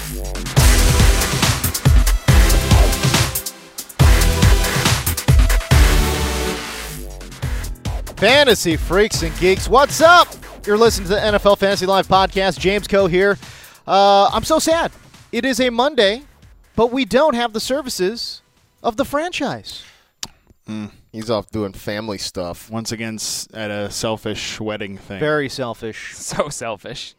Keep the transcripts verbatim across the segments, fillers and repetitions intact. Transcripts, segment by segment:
Fantasy freaks and geeks, what's up? You're listening to the N F L Fantasy Live podcast. James Coe here. Uh, I'm so sad. It is a Monday, but we don't have the services of the franchise. Mm, he's off doing family stuff. Once again, s- at a selfish wedding thing. Very selfish. So selfish.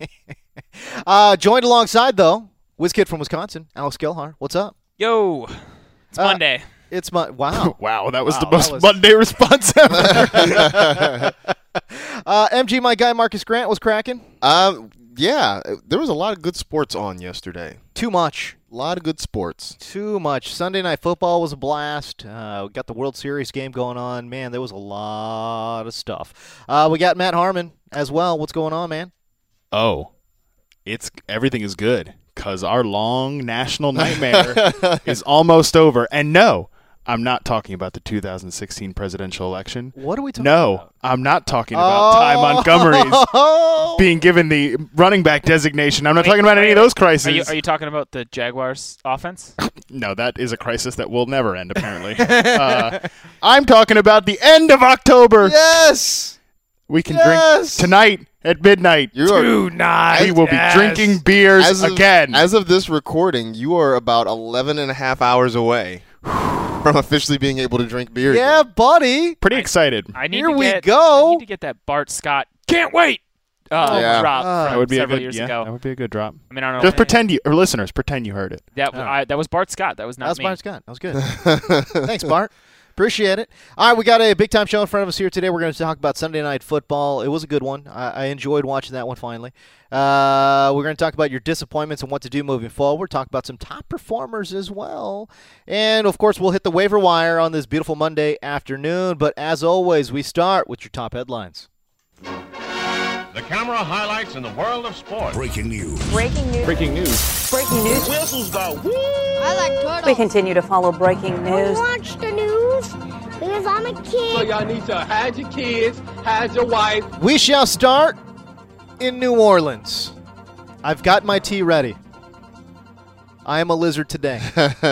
uh, joined alongside, though, WizKid from Wisconsin, Alex Gilhar. What's up? Yo, it's Uh, Monday. It's my wow. Wow, that was Wow, the most that was- Monday response ever. uh, M G, my guy Marcus Grant was cracking. Um, yeah, there was a lot of good sports on yesterday. Too much. A lot of good sports. Too much. Sunday Night Football was a blast. Uh, we got the World Series game going on. Man, there was a lot of stuff. Uh, we got Matt Harmon as well. What's going on, man? Oh, it's everything is good because our long national nightmare is almost over. And no, I'm not talking about the two thousand sixteen presidential election. What are we talking no, about? I'm not talking about Ty Montgomery's Oh! being given the running back designation. I'm not Wait, talking about are any you- of those crises. Are you, are you talking about the Jaguars offense? No, that is a crisis that will never end, apparently. uh, I'm talking about the end of October. Yes! We can Yes! drink tonight at midnight. You are, Tonight. we will be drinking beers as of, again. As of this recording, you are about eleven and a half hours away from officially being able to drink beer. Yeah, again. buddy. Pretty excited. I need Here to we get, go. I need to get that Bart Scott. Can't wait. Uh, Yeah. drop Uh, from That would be a several good. years Yeah, ago. that would be a good drop. I mean, I don't know. Just pretend you, or listeners, pretend you heard it. That Oh. I, that was Bart Scott. That was not That was me. Bart Scott. That was good. Thanks, Bart. Appreciate it. All right, we got a big-time show in front of us here today. We're going to talk about Sunday Night Football. It was a good one. I, I enjoyed watching that one finally. Uh, we're going to talk about your disappointments and what to do moving forward. Talk about some top performers as well. And, of course, we'll hit the waiver wire on this beautiful Monday afternoon. But, as always, we start with your top headlines. The camera highlights in the world of sports. Breaking news. Breaking news. Breaking news. Breaking news. Whistles go woo! I like turtles. We continue to follow breaking I news. watch the news because I'm a kid. So y'all need to hide your kids, hide your wife. We shall start in New Orleans. I've got my tea ready. I am a lizard today.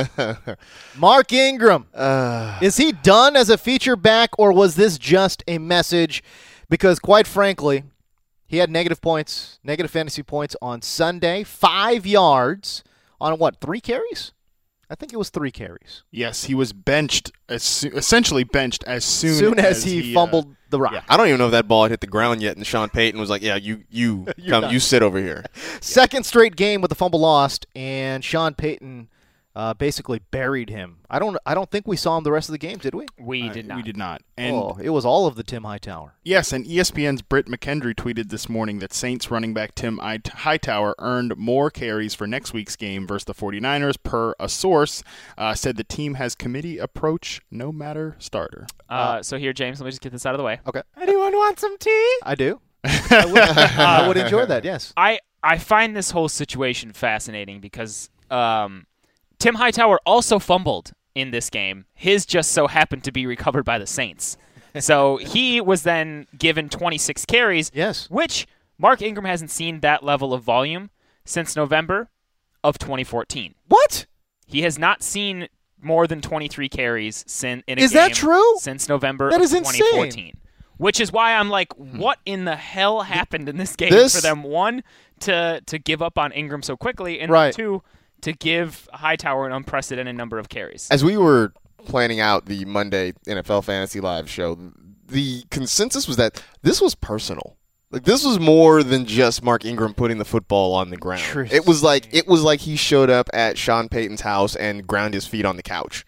Mark Ingram. Uh, Is he done as a feature back, or was this just a message? Because, quite frankly, he had negative points, negative fantasy points on Sunday. Five yards on, what, three carries? I think it was three carries. Yes, he was benched, as soo- essentially benched as soon, As soon as, he, uh, fumbled the rock. yeah. I don't even know if that ball had hit the ground yet, and Sean Payton was like, yeah, you you come, done. you sit over here. Second straight game with the fumble lost, and Sean Payton uh, basically buried him. I don't I don't think we saw him the rest of the game, did we? We Uh, did not. We did not. And oh, it was all of the Tim Hightower. yes, and E S P N's Britt McKendry tweeted this morning that Saints running back Tim I- Hightower earned more carries for next week's game versus the 49ers per a source. Uh, said the team has committee approach no matter starter. Uh, so here, James, let me just get this out of the way. Okay. Anyone want some tea? I do. I, would, I would enjoy that, yes. I, I find this whole situation fascinating because um, Tim Hightower also fumbled in this game. His just so happened to be recovered by the Saints. So he was then given twenty-six carries, Yes. which Mark Ingram hasn't seen that level of volume since November of twenty fourteen. What? He has not seen more than twenty-three carries sin, in a Is game that true? since November That of is insane. twenty fourteen. Which is why I'm like, what in the hell happened in this game This- for them, one, to to give up on Ingram so quickly, and Right. two, to give Hightower an unprecedented number of carries. As we were planning out the Monday N F L Fantasy Live show, the consensus was that this was personal. Like, this was more than just Mark Ingram putting the football on the ground. Interesting. It was like it was like he showed up at Sean Payton's house and ground his feet on the couch.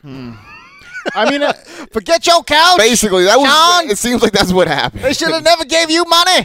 I mean, uh, Forget your couch. Basically, that was. Sean! It seems like that's what happened. They should have never gave you money.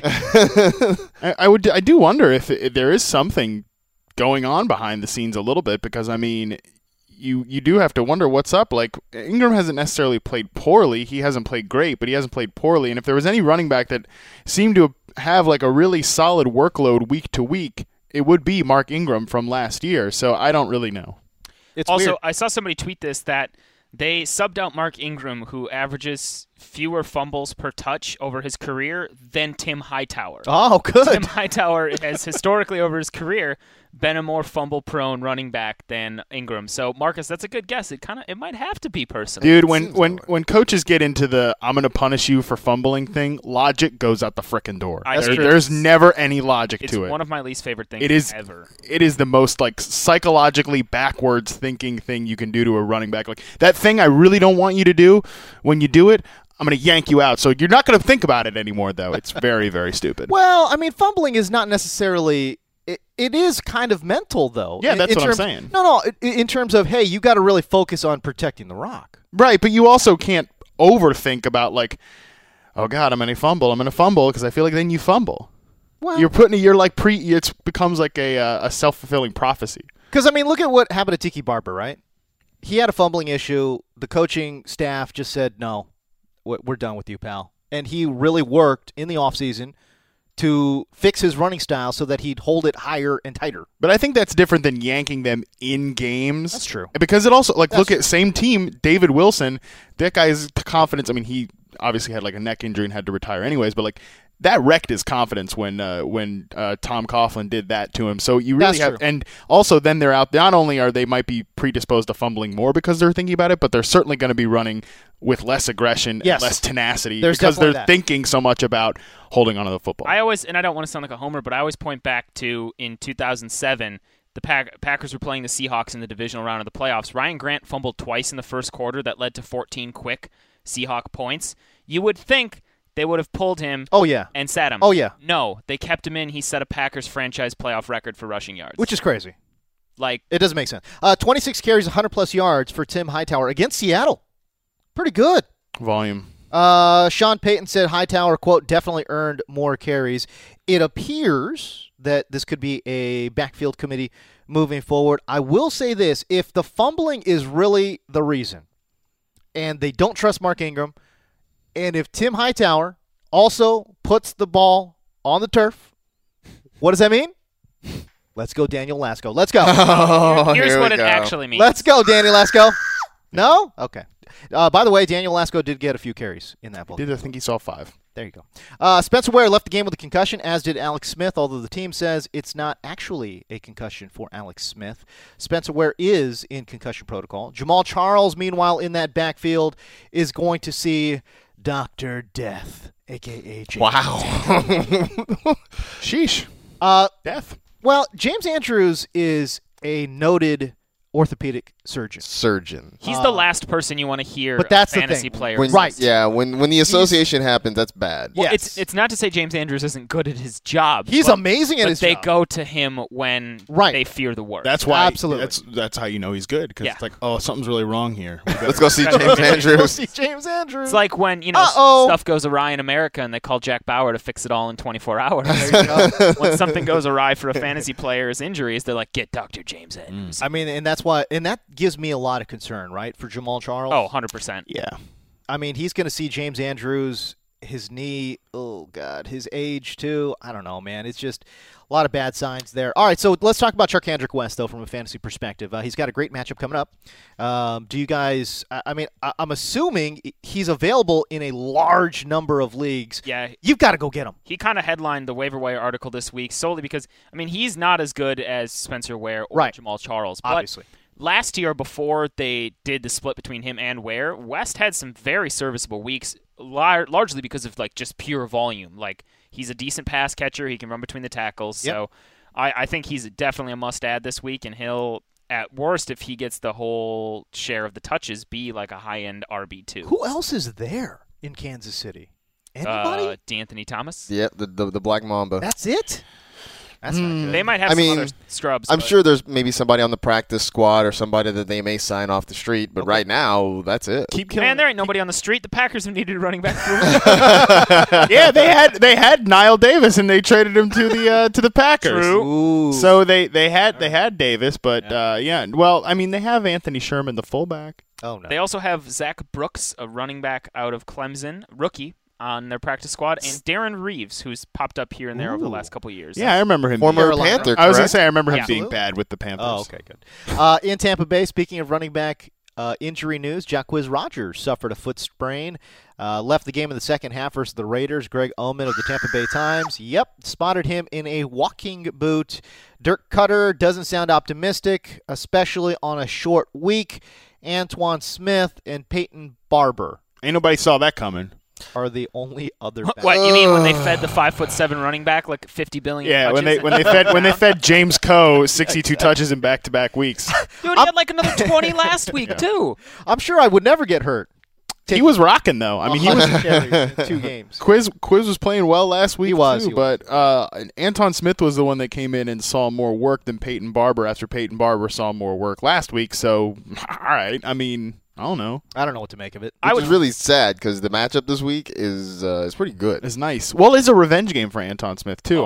I, I would. I do wonder if, if there is something going on behind the scenes a little bit, because I mean, you you do have to wonder what's up. Like, Ingram hasn't necessarily played poorly. He hasn't played great, but he hasn't played poorly. And if there was any running back that seemed to have like a really solid workload week to week, it would be Mark Ingram from last year. So I don't really know. It's also, weird. I saw somebody tweet this that they subbed out Mark Ingram, who averages fewer fumbles per touch over his career than Tim Hightower. Oh, good. Tim Hightower has historically over his career been a more fumble-prone running back than Ingram. So, Marcus, that's a good guess. It kind of it might have to be personal. Dude, when when, when coaches get into the I'm going to punish you for fumbling thing, logic goes out the frickin' door. I There- agree. there's never any logic It's to it. one of my least favorite things It is ever. It is the most like psychologically backwards thinking thing you can do to a running back. Like that thing I really don't want you to do. When you do it, I'm going to yank you out. So you're not going to think about it anymore, though. It's very, very stupid. Well, I mean, fumbling is not necessarily. It, it is kind of mental, though. Yeah, in- that's in what I'm terms- saying. No, no. In, in terms of, hey, you got to really focus on protecting the rock. Right, but you also can't overthink about like, oh God, I'm going to fumble. I'm going to fumble because I feel like then you fumble. Well, You're putting you're like pre. It becomes like a uh, a self fulfilling prophecy. because I mean, look at what happened to Tiki Barber, right? He had a fumbling issue. The coaching staff just said, "No, we're we're done with you, pal." And he really worked in the offseason to fix his running style so that he'd hold it higher and tighter. But I think that's different than yanking them in games. That's true. Because it also like That's look true. at same team, David Wilson. That guy's confidence. I mean, he obviously had like a neck injury and had to retire anyways. But like that wrecked his confidence when uh, when uh, Tom Coughlin did that to him. So you really That's have, true. and also then they're out. Not only are they might be predisposed to fumbling more because they're thinking about it, but they're certainly going to be running with less aggression Yes. and less tenacity There's because definitely they're that. thinking so much about holding onto the football. I always, and I don't want to sound like a homer, but I always point back to in two thousand seven, the Pack, Packers were playing the Seahawks in the divisional round of the playoffs. Ryan Grant fumbled twice in the first quarter that led to fourteen quick Seahawk points. You would think they would have pulled him Oh yeah, and sat him. Oh, yeah. No, they kept him in. He set a Packers franchise playoff record for rushing yards. which is crazy. like It doesn't make sense. Uh, twenty-six carries, one hundred plus yards for Tim Hightower against Seattle. Pretty good. Volume. Uh, Sean Payton said Hightower, quote, definitely earned more carries. It appears that this could be a backfield committee moving forward. I will say this. If the fumbling is really the reason, and they don't trust Mark Ingram, and if Tim Hightower also puts the ball on the turf, what does that mean? Let's go, Daniel Lasco. Let's go. Oh, here's here what we it go. actually means. Let's go, Danny Lasco. No? Okay. Uh, by the way, Daniel Lasco did get a few carries in that ball. Did I think he saw five? There you go. Uh, Spencer Ware left the game with a concussion, as did Alex Smith, although the team says it's not actually a concussion for Alex Smith. Spencer Ware is in concussion protocol. Jamal Charles, meanwhile, in that backfield, is going to see Doctor Death, a k a. James. Wow. Sheesh. Uh, Death. well, James Andrews is a noted orthopedic surgeon. Surgeon. He's Uh, the last person you want to hear. but that's a the fantasy thing. player. When, Right. Yeah, when when the association happens, that's bad. Well, Yes. it's it's not to say James Andrews isn't good at his job. He's but, amazing at but his they job. go to him when Right. they fear the worst. That's why. Absolutely. That's that's how you know he's good because Yeah. it's like, oh, something's really wrong here. We better- Let's go see Let's James go Andrews. See James Andrews. It's like when, you know, s- Uh-oh. stuff goes awry in America and they call Jack Bauer to fix it all in twenty-four hours. There you go. When something goes awry for a fantasy player's injuries, they're like, get Doctor James Andrews. I mean, and that's why, and that gives me a lot of concern, right, for Jamal Charles. Oh, one hundred percent. yeah. I mean, he's going to see James Andrews, his knee, oh, God, his age, too. I don't know, man. It's just a lot of bad signs there. All right, so let's talk about Charkandrick West, though, from a fantasy perspective. Uh, he's got a great matchup coming up. Um, do you guys, I, I mean, I, I'm assuming he's available in a large number of leagues. Yeah, You've got to go get him. he kind of headlined the waiver wire article this week solely because, I mean, he's not as good as Spencer Ware or Right. Jamal Charles. But Obviously. last year, before they did the split between him and Ware, West had some very serviceable weeks, lar- largely because of like just pure volume. Like he's a decent pass catcher; he can run between the tackles. Yep. So I, I think he's definitely a must-add this week, and he'll, at worst, if he gets the whole share of the touches, be like a high-end R B two. Who else is there in Kansas City? Anybody? Uh, D'Anthony Thomas. Yeah, the, the the Black Mamba. That's it? That's not good. They might have I some mean, other scrubs. I'm but- sure there's maybe somebody on the practice squad or somebody that they may sign off the street, but right now, that's it. Keep killing. Man, there ain't nobody on the street. The Packers have needed a running back for a week. yeah, they had they had Niall Davis and they traded him to the uh, to the Packers. True. Ooh. So they, they had they had Davis, but yeah. Uh, yeah. Well, I mean, they have Anthony Sherman, the fullback. oh, no. They also have Zach Brooks, a running back out of Clemson, rookie, on their practice squad, and Darren Reeves, who's popped up here and there over the Ooh. last couple of years. Yeah, I remember him. Former being, Panther, I was gonna correct? say I remember him Yeah. being Absolutely. bad with the Panthers. Oh, okay, good. Uh, in Tampa Bay, speaking of running back uh, injury news, Jacquizz Rodgers suffered a foot sprain. Uh, left the game in the second half versus the Raiders. Greg Oman of the Tampa Bay Times. Yep, spotted him in a walking boot. Dirk Cutter doesn't sound optimistic, especially on a short week. Antoine Smith and Peyton Barber Ain't nobody saw that coming. are the only other backs. What you mean when they fed the five foot seven running back like fifty billion? Yeah, when touches? they when they fed when they fed James Coe sixty-two touches in back to back weeks. Dude, he had like another twenty last week too. I'm sure I would never get hurt. He was rocking though. I mean, he was. one hundred carries in two games. Quiz Quiz was playing well last week. He was, too, he was. but uh, Anton Smith was the one that came in and saw more work than Peyton Barber. After Peyton Barber saw more work last week, so all right. I mean, I don't know. I don't know what to make of it. Which is really sad because the matchup this week is uh, is pretty good. It's nice. Well, it's a revenge game for Anton Smith too.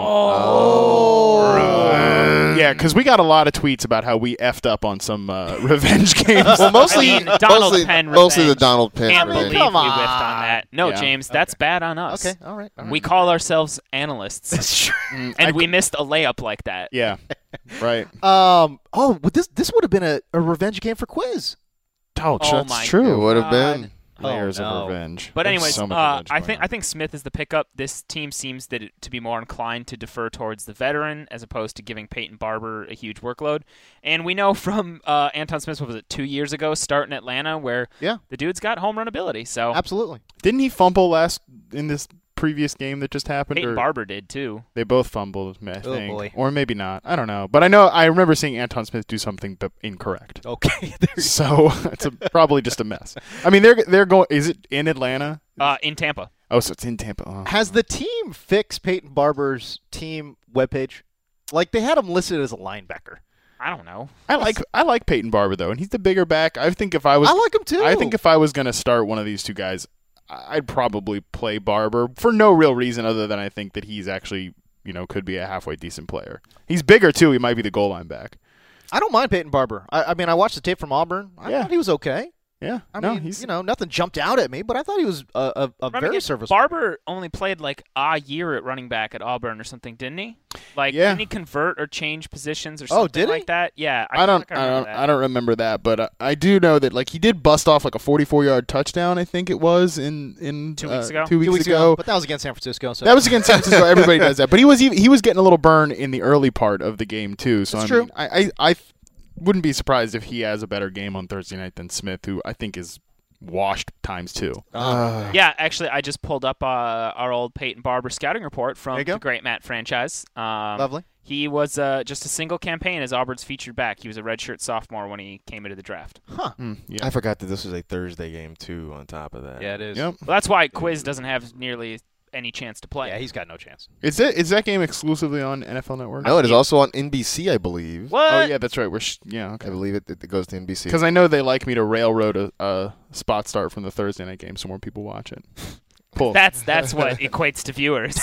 Oh. Uh, yeah, because we got a lot of tweets about how we effed up on some uh, revenge games. Well, mostly, I mean, Donald mostly, Penn mostly the revenge. Donald Penn Can't revenge. believe Come we on. whiffed on that. No, Yeah. James, that's bad on us. Okay, all right. All right. We call ourselves analysts, That's true. Mm, and I- we missed a layup like that. Yeah, right. Um. Oh, but this this would have been a, a revenge game for Quiz. Oh, Oh that's my It true. would have God. been. Layers Oh, no. of revenge. But There's anyways, so much uh, revenge I going think on. I think Smith is the pickup. This team seems that it, to be more inclined to defer towards the veteran as opposed to giving Peyton Barber a huge workload. And we know from uh, Anton Smith, what was it, two years ago, starting Atlanta, where Yeah. the dude's got home run ability. So Absolutely. Didn't he fumble last in this previous game that just happened? Peyton or Barber did too. They both fumbled, I Oh, think. boy. Or maybe not. I don't know. But I know I remember seeing Anton Smith do something but incorrect. Okay. There you So it's a, probably just a mess. I mean, they're they're going. Is it in Atlanta? Uh, in Tampa. Oh, so it's in Tampa. Oh. Has the team fixed Peyton Barber's team webpage? Like, they had him listed as a linebacker. I don't know. I like I like Peyton Barber though, and he's the bigger back. I think if I was, I like him too. I think if I was going to start one of these two guys, I'd probably play Barber for no real reason other than I think that he's actually, you know, could be a halfway decent player. He's bigger too. He might be the goal line back. I don't mind Peyton Barber. I, I mean, I watched the tape from Auburn. I Yeah. thought he was okay. Yeah, I no, mean, he's you know, nothing jumped out at me, but I thought he was a, a, a Remember, very he- serviceable. Barber only played like a year at running back at Auburn or something, didn't he? Like, Yeah. didn't he convert or change positions or Oh, something did he? like that? Yeah, I don't, think I remember don't, that. I don't remember that, but uh, I do know that like he did bust off like a forty-four yard touchdown. I think it was in in Two uh, weeks ago? Two weeks, Two weeks ago. ago, but that was against San Francisco. So That was against San Francisco. Everybody does that, but he was even, he was getting a little burn in the early part of the game too. So That's I true. mean, I, I I wouldn't be surprised if he has a better game on Thursday night than Smith, who I think is washed times two. Yeah, actually, I just pulled up uh, our old Peyton Barber scouting report There from you go. the Great Matt franchise. Um, Lovely. He was uh, just a single campaign as Auburn's featured back. He was a redshirt sophomore when he came into the draft. Huh. Mm, yeah. I forgot that this was a Thursday game too. On top of that, Yeah, it is. Yep. Well, that's why Quiz doesn't have nearly any chance to play. Yeah, he's got no chance. Is it is that game exclusively on N F L Network? No, it is also on N B C, I believe. What? Oh yeah, that's right. We're sh- yeah I okay. believe it, it goes to N B C. Because I know they like me to railroad a, a spot start from the Thursday night game so more people watch it. Cool. That's that's what equates to viewers.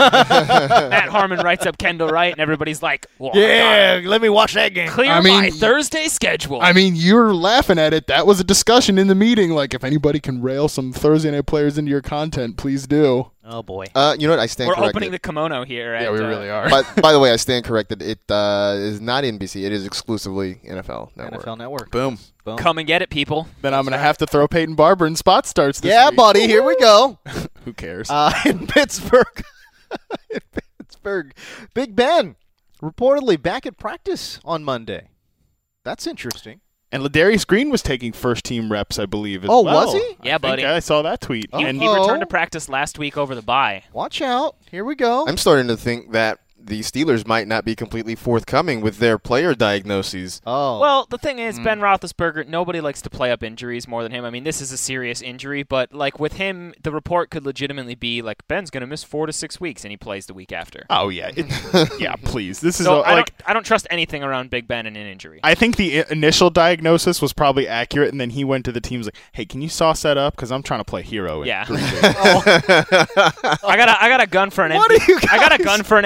Matt Harmon writes up Kendall Wright, and everybody's like, well, I let me watch that game. gotta clear I my mean- Thursday schedule. I mean, you're laughing at it. That was a discussion in the meeting. Like, if anybody can rail some Thursday night players into your content, please do. Oh boy. Uh, you know what? I stand We're corrected. opening the kimono here. Yeah, at, we uh, really are. But by the way, I stand corrected. It uh, is not N B C. It is exclusively N F L Network. N F L Network. Boom. Boom. Come and get it, people. Then I'm going to have to throw Peyton Barber in spot starts this Yeah, week. buddy. Here we go. Who cares? Uh, in Pittsburgh, in Pittsburgh, Big Ben reportedly back at practice on Monday. That's interesting. and Ladarius Green was taking first team reps, I believe. As Oh, well. was he? I Yeah, think buddy. I saw that tweet. Oh. And He Uh-oh. returned to practice last week over the bye. Watch out. Here we go. I'm starting to think that the Steelers might not be completely forthcoming with their player diagnoses. oh. Well, the thing is, Mm. Ben Roethlisberger, nobody likes to play up injuries more than him. I mean, this is a serious injury, but like with him, the report could legitimately be like Ben's going to miss four to six weeks, and he plays the week after. oh yeah, it, yeah. Please, this is So a, I like don't, I don't trust anything around Big Ben and an injury. I think the i- initial diagnosis was probably accurate, and then he went to the teams like, "Hey, can you sauce that up? Because I'm trying to play hero." in Yeah. Green Bay." I got a, I got a gun for an What M V P. are you I got a guys- gun for an M V P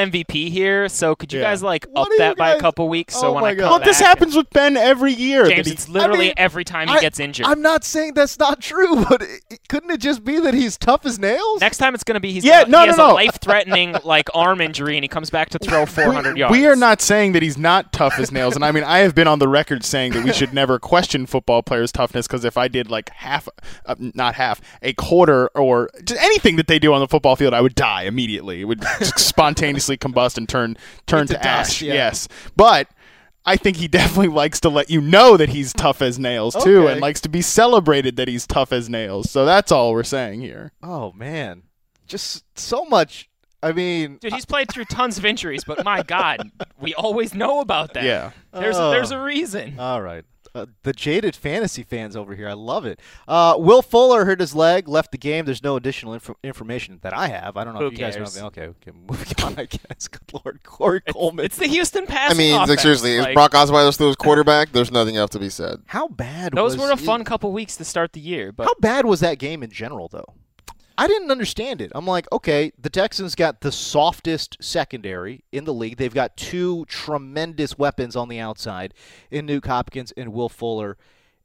be here. So could you Yeah. guys like What up are you that by guys- a couple weeks? So Oh when my I God. come Well, this back- happens with Ben every year. James, that he- it's literally I mean, every time he I- gets injured. I'm not saying that's not true, but it, couldn't it just be that he's tough as nails? Next time it's going to be he's Yeah, got, no, he no, has no. a life-threatening like arm injury and he comes back to throw four hundred we, yards. we are not saying that he's not tough as nails, and I mean I have been on the record saying that we should never question football players' toughness because if I did like half, uh, not half, a quarter or just anything that they do on the football field, I would die immediately. It would just spontaneously combust and turn turn Into to dust, ash. yeah. Yes, but. I think he definitely likes to let you know that he's tough as nails too, Okay. and likes to be celebrated that he's tough as nails. So that's all we're saying here. Oh man, just so much. I mean, Dude, he's played through tons of injuries, but my God, we always know about that. Yeah. There's Oh. there's a reason. all right. Uh, the jaded fantasy fans over here, I love it. Uh, Will Fuller hurt his leg, left the game. There's no additional inf- information that I have. I don't know Who if you guys cares? know. Okay, okay, moving on. I guess. Good Lord, Corey Coleman. It's the Houston I passing mean, like, offense. seriously, Like, is Brock Osweiler still his quarterback? There's nothing else to be said. How bad? those was were a fun couple weeks to start the year, but How bad was that game in general, though? I didn't understand it. I'm like, okay, the Texans got the softest secondary in the league. They've got two tremendous weapons on the outside in Nuke Hopkins and Will Fuller.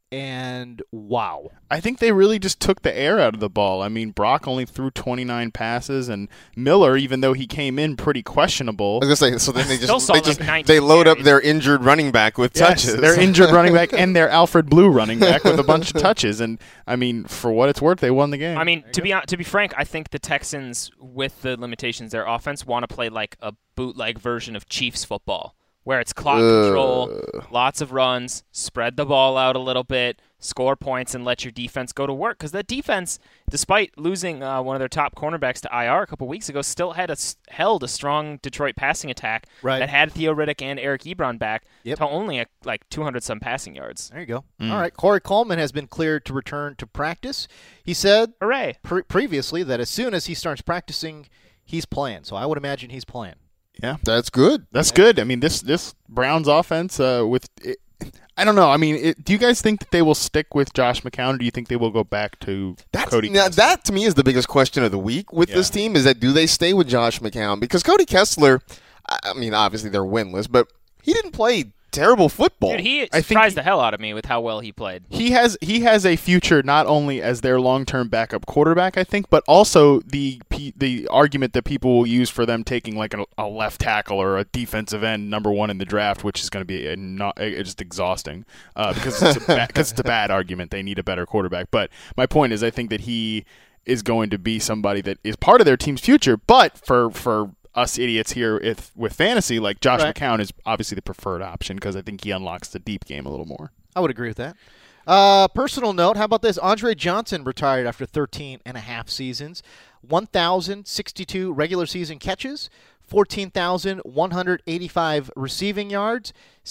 And wow. I think they really just took the air out of the ball. I mean, Brock only threw twenty-nine passes, and Miller, even though he came in pretty questionable, I was gonna say, so then they Still just saw they like just nineteen they load up carries. their injured running back with Yes, touches. their injured running back and their Alfred Blue running back with a bunch of touches. And I mean, for what it's worth, they won the game. I mean, to be hon- to be frank, I think the Texans, with the limitations their offense, want to play like a bootleg version of Chiefs football, where it's clock control, lots of runs, spread the ball out a little bit, score points, and let your defense go to work. Because that defense, despite losing uh, one of their top cornerbacks to I R a couple weeks ago, still had a, held a strong Detroit passing attack Right. that had Theo Riddick and Eric Ebron back Yep. to only a, like two hundred some passing yards. There you go. All right. Corey Coleman has been cleared to return to practice. He said Hooray! pre- previously that as soon as he starts practicing, he's playing. So I would imagine he's playing. yeah, That's good. that's good. I mean, this this Browns offense uh, with. It, I don't know. I mean, it, do you guys think that they will stick with Josh McCown, or do you think they will go back to That's, Cody? now, Kessler? that to me is the biggest question of the week with this Yeah. team is that do they stay with Josh McCown? Because Cody Kessler, I I mean, obviously they're winless, but he didn't play terrible football. Dude, he I think surprised he- the hell out of me with how well he played. He has he has a future not only as their long-term backup quarterback, I think, but also the pe- the argument that people will use for them taking like a, a left tackle or a defensive end number one in the draft, which is going to be a not a, just exhausting uh, because it's a ba- cause it's a bad argument. They need a better quarterback. But my point is, I think that he is going to be somebody that is part of their team's future. But for for us idiots here if, with fantasy, like Josh Right. McCown is obviously the preferred option because I think he unlocks the deep game a little more. I would agree with that. Uh, personal note, how about this? Andre Johnson retired after thirteen and a half seasons. one thousand sixty-two regular season catches, fourteen thousand one hundred eighty-five receiving yards,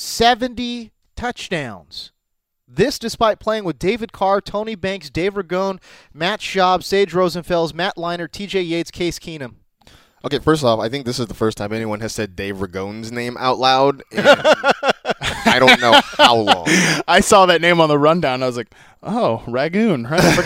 seventy touchdowns. This despite playing with David Carr, Tony Banks, Dave Ragone, Matt Schaub, Sage Rosenfels, Matt Leinart, T J Yates, Case Keenum. Okay, first off, I think this is the first time anyone has said Dave Ragone's name out loud. And I don't know how long. I saw that name on the rundown. I was like, oh, Ragoon. Right? I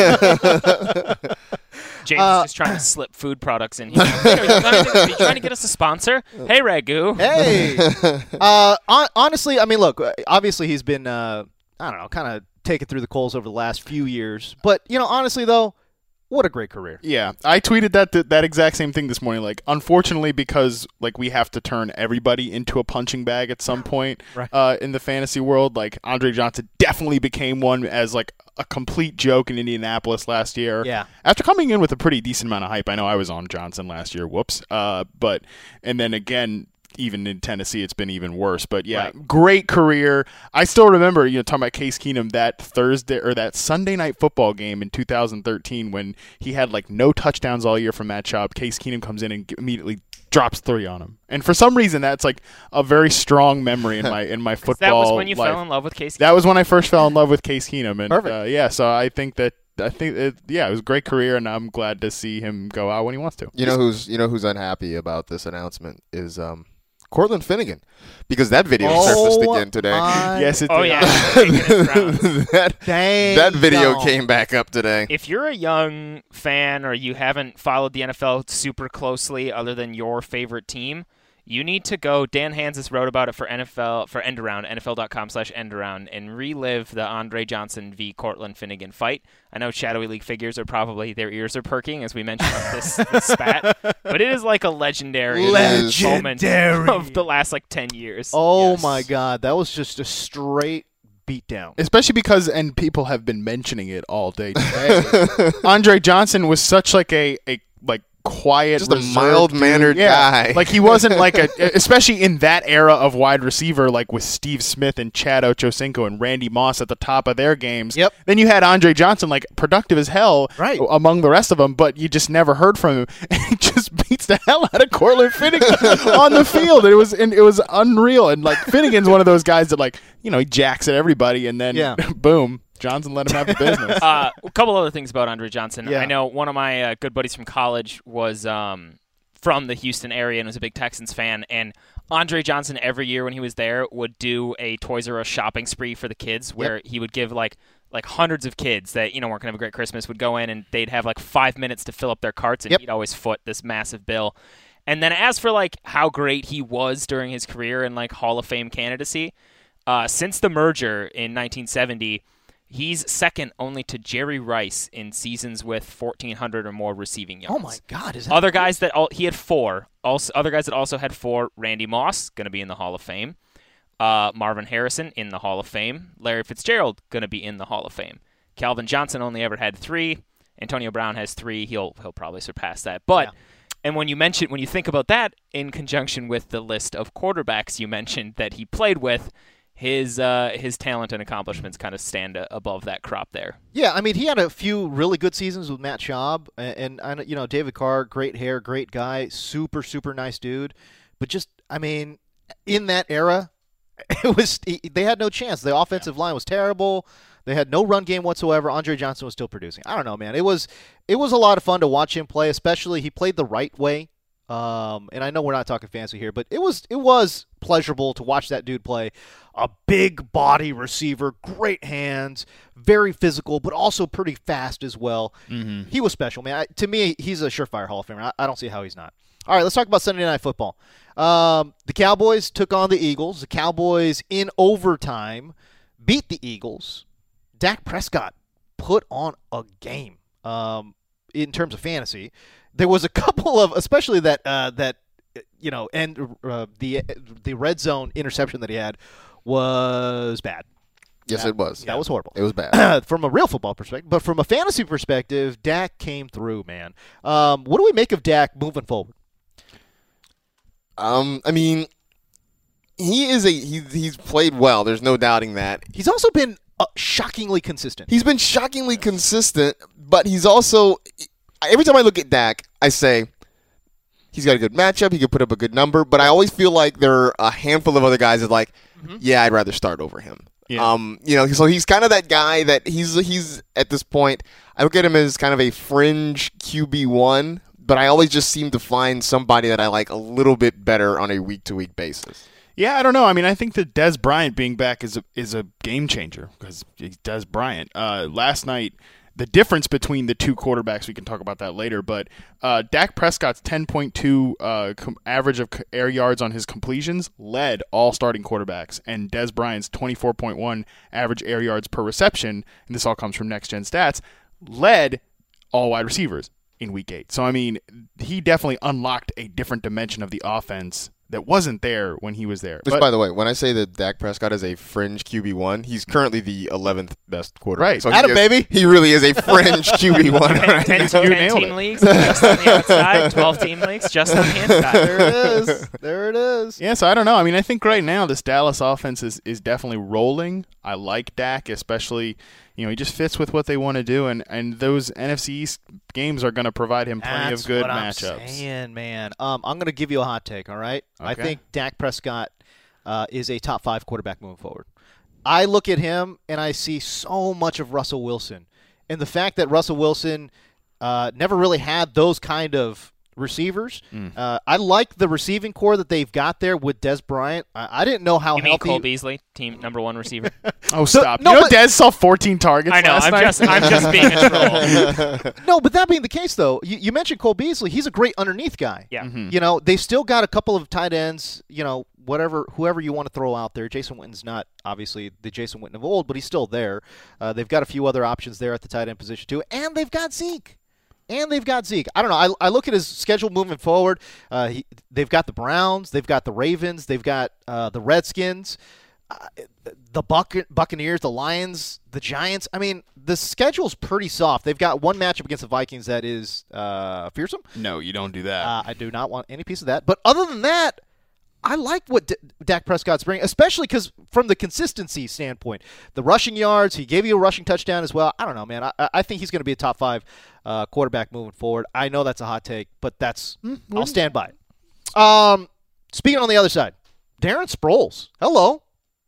forgot. James Uh, is just trying to slip food products in here. Hey, are, you trying to, are you trying to get us a sponsor? Hey, Ragu. Hey, uh, hon- honestly, I mean, look, obviously he's been, uh, I don't know, kind of taken through the coals over the last few years. But you know, honestly though, what a great career. Yeah, I tweeted that, that that exact same thing this morning. Like, unfortunately, because like we have to turn everybody into a punching bag at some point Right. uh, in the fantasy world. Like Andre Johnson definitely became one as like a complete joke in Indianapolis last year. Yeah. After coming in with a pretty decent amount of hype. I know I was on Johnson last year. Whoops. Uh, but and then again. Even in Tennessee, it's been even worse. But yeah, Right. great career. I still remember, you know, talking about Case Keenum that Thursday or that Sunday night football game in two thousand thirteen when he had like no touchdowns all year from Matt Schaub. Case Keenum comes in and g- immediately drops three on him, and for some reason, that's like a very strong memory in my in my football. That was when you life. fell in love with Casey. That was when I first fell in love with Case Keenum, and Perfect. uh, yeah, so I think that. I think it, yeah, it was a great career, and I'm glad to see him go out when he wants to. You know who's you know who's unhappy about this announcement is um, Cortland Finnegan, because that video surfaced again today. my Yes, it Oh, did. yeah. Taking its rounds. that dang that video gone. came back up today. If you're a young fan or you haven't followed the N F L super closely other than your favorite team, You need to go. Dan Hansis wrote about it for N F L for Endaround, N F L dot com slash Endaround, and relive the Andre Johnson v. Cortland Finnegan fight. I know Shadowy League figures are probably their ears are perking as we mentioned on this, this spat, but it is like a legendary, Legendary. moment of the last like ten years. Oh Yes. my God, that was just a straight beatdown. Especially because, and people have been mentioning it all day today. Andre Johnson was such like a, a like quiet, Just a reserved mild-mannered dude. Yeah. guy. Like he wasn't like a, especially in that era of wide receiver, like with Steve Smith and Chad Ochocinco and Randy Moss at the top of their games. Yep. Then you had Andre Johnson, like productive as hell, Right. among the rest of them, but you just never heard from him. And he just beats the hell out of Cortland Finnegan on the field. And it was and it was unreal. And like Finnegan's one of those guys that like you know he jacks at everybody, and then Yeah. boom. Johnson let him have the business. Uh, a couple other things about Andre Johnson. Yeah. I know one of my uh, good buddies from college was um, from the Houston area and was a big Texans fan. And Andre Johnson, every year when he was there, would do a Toys R Us shopping spree for the kids where he would give like like hundreds of kids that you know weren't going to have a great Christmas would go in and they'd have like five minutes to fill up their carts, and Yep. he'd always foot this massive bill. And then as for like how great he was during his career and like Hall of Fame candidacy, uh, since the merger in nineteen seventy. He's second only to Jerry Rice in seasons with fourteen hundred or more receiving yards. Oh my God, is that Other guys that all, he had four. Also, other guys that also had four. Randy Moss going to be in the Hall of Fame. Uh, Marvin Harrison in the Hall of Fame. Larry Fitzgerald going to be in the Hall of Fame. Calvin Johnson only ever had three. Antonio Brown has three. He'll he'll probably surpass that. But Yeah. and when you mention when you think about that in conjunction with the list of quarterbacks you mentioned that he played with. His uh, his talent and accomplishments kind of stand a, above that crop there. Yeah, I mean, he had a few really good seasons with Matt Schaub, and, and I know- you know David Carr, great hair, great guy, super super nice dude. But just, I mean, in that era, it was they had no chance. The offensive line was terrible. They had no run game whatsoever. Andre Johnson was still producing. I don't know, man. It was it was a lot of fun to watch him play. Especially he played the right way. Um, and I know we're not talking fancy here, but it was it was pleasurable to watch that dude play. A big body receiver, great hands, very physical, but also pretty fast as well. Mm-hmm. He was special, man. I, to me, he's a surefire Hall of Famer. I, I don't see how he's not. All right, let's talk about Sunday Night Football. Um, the Cowboys took on the Eagles. The Cowboys, in overtime, beat the Eagles. Dak Prescott put on a game um, in terms of fantasy. There was a couple of, especially that uh, that you know, and uh, the the red zone interception that he had was bad. Yes, that, it was. That was horrible. It was bad. From a real football perspective, but from a fantasy perspective, Dak came through, man. Um, what do we make of Dak moving forward? Um, I mean, he is a he, he's played well. There's no doubting that. He's also been uh, shockingly consistent. He's been shockingly consistent, but he's also every time I look at Dak, I say he's got a good matchup. He could put up a good number, but I always feel like there are a handful of other guys that like, mm-hmm. yeah, I'd rather start over him. Yeah. Um, you know, so he's kind of that guy that he's he's at this point. I look at him as kind of a fringe Q B one, but I always just seem to find somebody that I like a little bit better on a week to week basis. Yeah, I don't know. I mean, I think that Dez Bryant being back is a, is a game changer because he's Dez Bryant. Uh, last night, the difference between the two quarterbacks, we can talk about that later, but uh, Dak Prescott's ten point two uh, com- average of air yards on his completions led all starting quarterbacks, and Dez Bryant's twenty-four point one average air yards per reception, and this all comes from Next Gen Stats, led all wide receivers in week eight. So, I mean, he definitely unlocked a different dimension of the offense that wasn't there when he was there. Which, But- by the way, when I say that Dak Prescott is a fringe Q B one, he's currently the eleventh best quarterback. Right. So Atta he is- baby. He really is a fringe Q B one. Right? ten, You ten nailed team it. leagues just on the outside, twelve team leagues just on the inside. There it is. There it is. Yeah, so I don't know. I mean, I think right now this Dallas offense is, is definitely rolling. I like Dak, especially, you know, he just fits with what they want to do, and, and those N F C East games are going to provide him plenty That's of good what matchups. I'm saying, man. Um, I'm going to give you a hot take, all right? I Okay. think Dak Prescott uh, is a top five quarterback moving forward. I look at him, and I see so much of Russell Wilson. And the fact that Russell Wilson uh, never really had those kind of receivers. Mm. Uh, I like the receiving core that they've got there with Des Bryant. I, I didn't know how you healthy. mean Cole Beasley, team number one receiver? oh, stop! No, you know, but, Des saw fourteen targets. I know. Last I'm night. just, I'm just being a troll. No, but that being the case, though, you, you mentioned Cole Beasley. He's a great underneath guy. Yeah. Mm-hmm. You know, they've still got a couple of tight ends. You know, whatever, whoever you want to throw out there. Jason Witten's not obviously the Jason Witten of old, but he's still there. Uh, they've got a few other options there at the tight end position too, and they've got Zeke. And they've got Zeke. I don't know. I, I look at his schedule moving forward. Uh, he, they've got the Browns. They've got the Ravens. They've got uh, the Redskins, uh, the Buc- Buccaneers, the Lions, the Giants. I mean, the schedule's pretty soft. They've got one matchup against the Vikings that is uh, fearsome. No, you don't do that. Uh, I do not want any piece of that. But other than that, I like what D- Dak Prescott's bringing, especially because from the consistency standpoint, the rushing yards, he gave you a rushing touchdown as well. I don't know, man. I, I think he's going to be a top five uh, quarterback moving forward. I know that's a hot take, but that's mm-hmm. I'll stand by it. Um, speaking on the other side, Darren Sproles. Hello.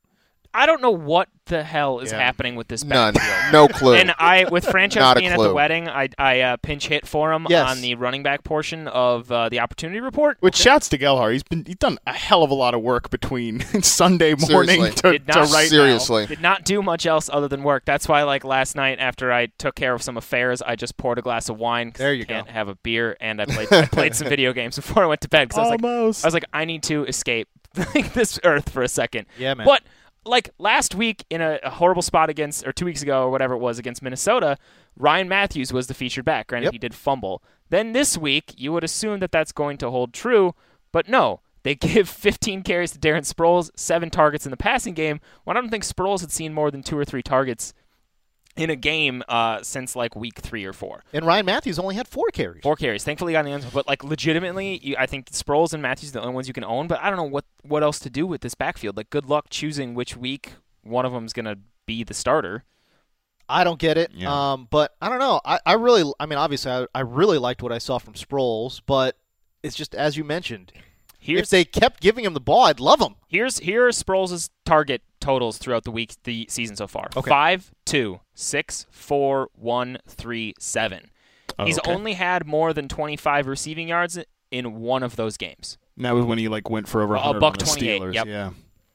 I don't know what the hell is Yeah. happening with this None. backfield. No clue. And I, with franchise Not a being at the clue. wedding, I, I uh, pinch hit for him Yes. on the running back portion of uh, the opportunity report. Which shouts to Gelhar. He's been he's done a hell of a lot of work between Sunday morning Seriously. to, Did to not- right Seriously. Did not do much else other than work. That's why, like last night, after I took care of some affairs, I just poured a glass of wine. 'Cause There you I can't go. have a beer, and I played, I played some video games before I went to bed. Because I was like, Almost. I was like, I need to escape this earth for a second. Yeah, man. But like last week in a, a horrible spot against, or two weeks ago or whatever it was against Minnesota, Ryan Matthews was the featured back. Granted, Yep. he did fumble. Then this week, you would assume that that's going to hold true, but no. They give fifteen carries to Darren Sproles, seven targets in the passing game, when I don't think Sproles had seen more than two or three targets in a game uh, since like week three or four. And Ryan Matthews only had four carries. Four carries. Thankfully, he got in the end zone. But like legitimately, you, I think Sproles and Matthews are the only ones you can own. But I don't know what, what else to do with this backfield. Like, good luck choosing which week one of them is going to be the starter. I don't get it. Yeah. Um, but I don't know. I, I really, I mean, obviously, I, I really liked what I saw from Sproles, but it's just as you mentioned. Here's if they kept giving him the ball, I'd love him. here's here are Sproles' target totals throughout the week, the season so far. Okay. Five, two, six, four, one, three, seven. Oh, He's okay. only had more than twenty-five receiving yards in one of those games. And that was when he like went for over A one hundred buck on the twenty-eight, Steelers. yep. Yeah.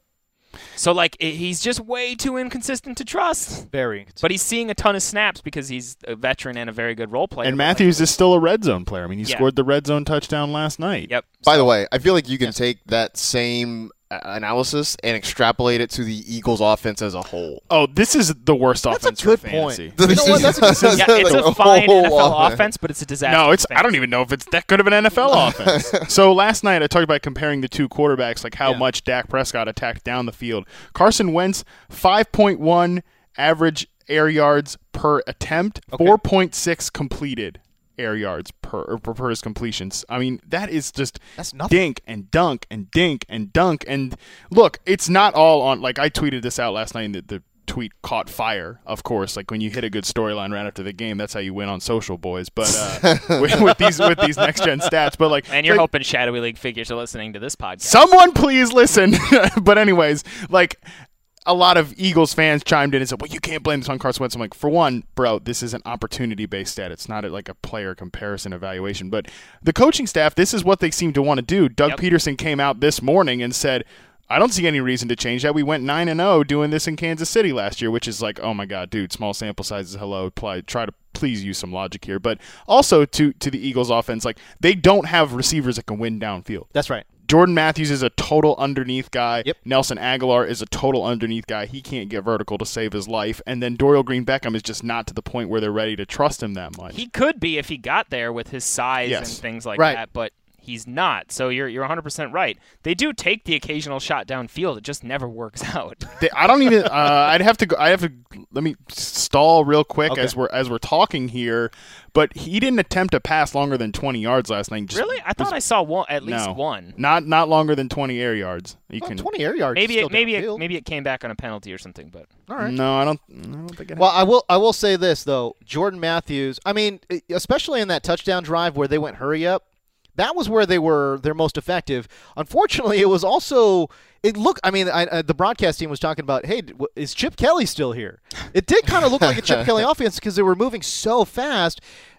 So like i- he's just way too inconsistent to trust. Very. But he's seeing a ton of snaps because he's a veteran and a very good role player. And But, like, Matthews is still a red zone player. I mean, he Yeah. scored the red zone touchdown last night. Yep. By the way, I feel like you can take that same uh, analysis and extrapolate it to the Eagles' offense as a whole. Oh, this is the worst That's a offense good for point. fantasy. You know what? That's a good- Yeah, it's Like a fine whole N F L offense. offense, but it's a disaster. No, it's for I don't fantasy. even know if it's that good of an N F L offense. So last night I talked about comparing the two quarterbacks, like how Yeah. much Dak Prescott attacked down the field. Carson Wentz, five point one average air yards per attempt, Okay. four point six completed air yards per, or per per his completions. I mean, that is just That's nothing. dink and dunk and dink and dunk. And look, it's not all on, like I tweeted this out last night and the, the tweet caught fire, of course. Like when you hit a good storyline right after the game, that's how you win on social, boys. But uh, with, with these with these next gen stats, but like, And you're like, hoping Shadowy League figures are listening to this podcast. someone please listen. But anyways, like a lot of Eagles fans chimed in and said, well, you can't blame this on Carson Wentz. I'm like, for one, bro, this is an opportunity-based stat. It's not a, like a player comparison evaluation. But the coaching staff, this is what they seem to want to do. Doug Yep. Peterson came out this morning and said, I don't see any reason to change that. We went nine and oh doing this in Kansas City last year, which is like, oh, my God, dude, small sample sizes, hello. Apply, try to please use some logic here. But also to, to the Eagles offense, like they don't have receivers that can win downfield. That's right. Jordan Matthews is a total underneath guy. Yep. Nelson Aguilar is a total underneath guy. He can't get vertical to save his life. And then Dorial Green-Beckham is just not to the point where they're ready to trust him that much. He could be if he got there with his size Yes. and things like Right. that, but he's not. So you're you're one hundred percent right. They do take the occasional shot downfield. It just never works out. They- I don't even. Uh, I'd have to. Go, I have to. Let me stall real quick Okay. as we're as we're talking here. But he didn't attempt a pass longer than twenty yards last night. Just Really? I thought was- I saw one, at least no, one. Not not longer than twenty air yards. You Well, can. twenty air yards. Maybe is still it, maybe it, downfield. maybe it came back on a penalty or something, but All right. No, I don't. I don't think it. Well, I will. I will say this though, Jordan Matthews. I mean, especially in that touchdown drive where they went hurry up, that was where they were their most effective. Unfortunately, it was also. It looked. I mean, I, uh, the broadcast team was talking about, hey, w- is Chip Kelly still here? It did kind of look like a Chip Kelly offense because they were moving so fast.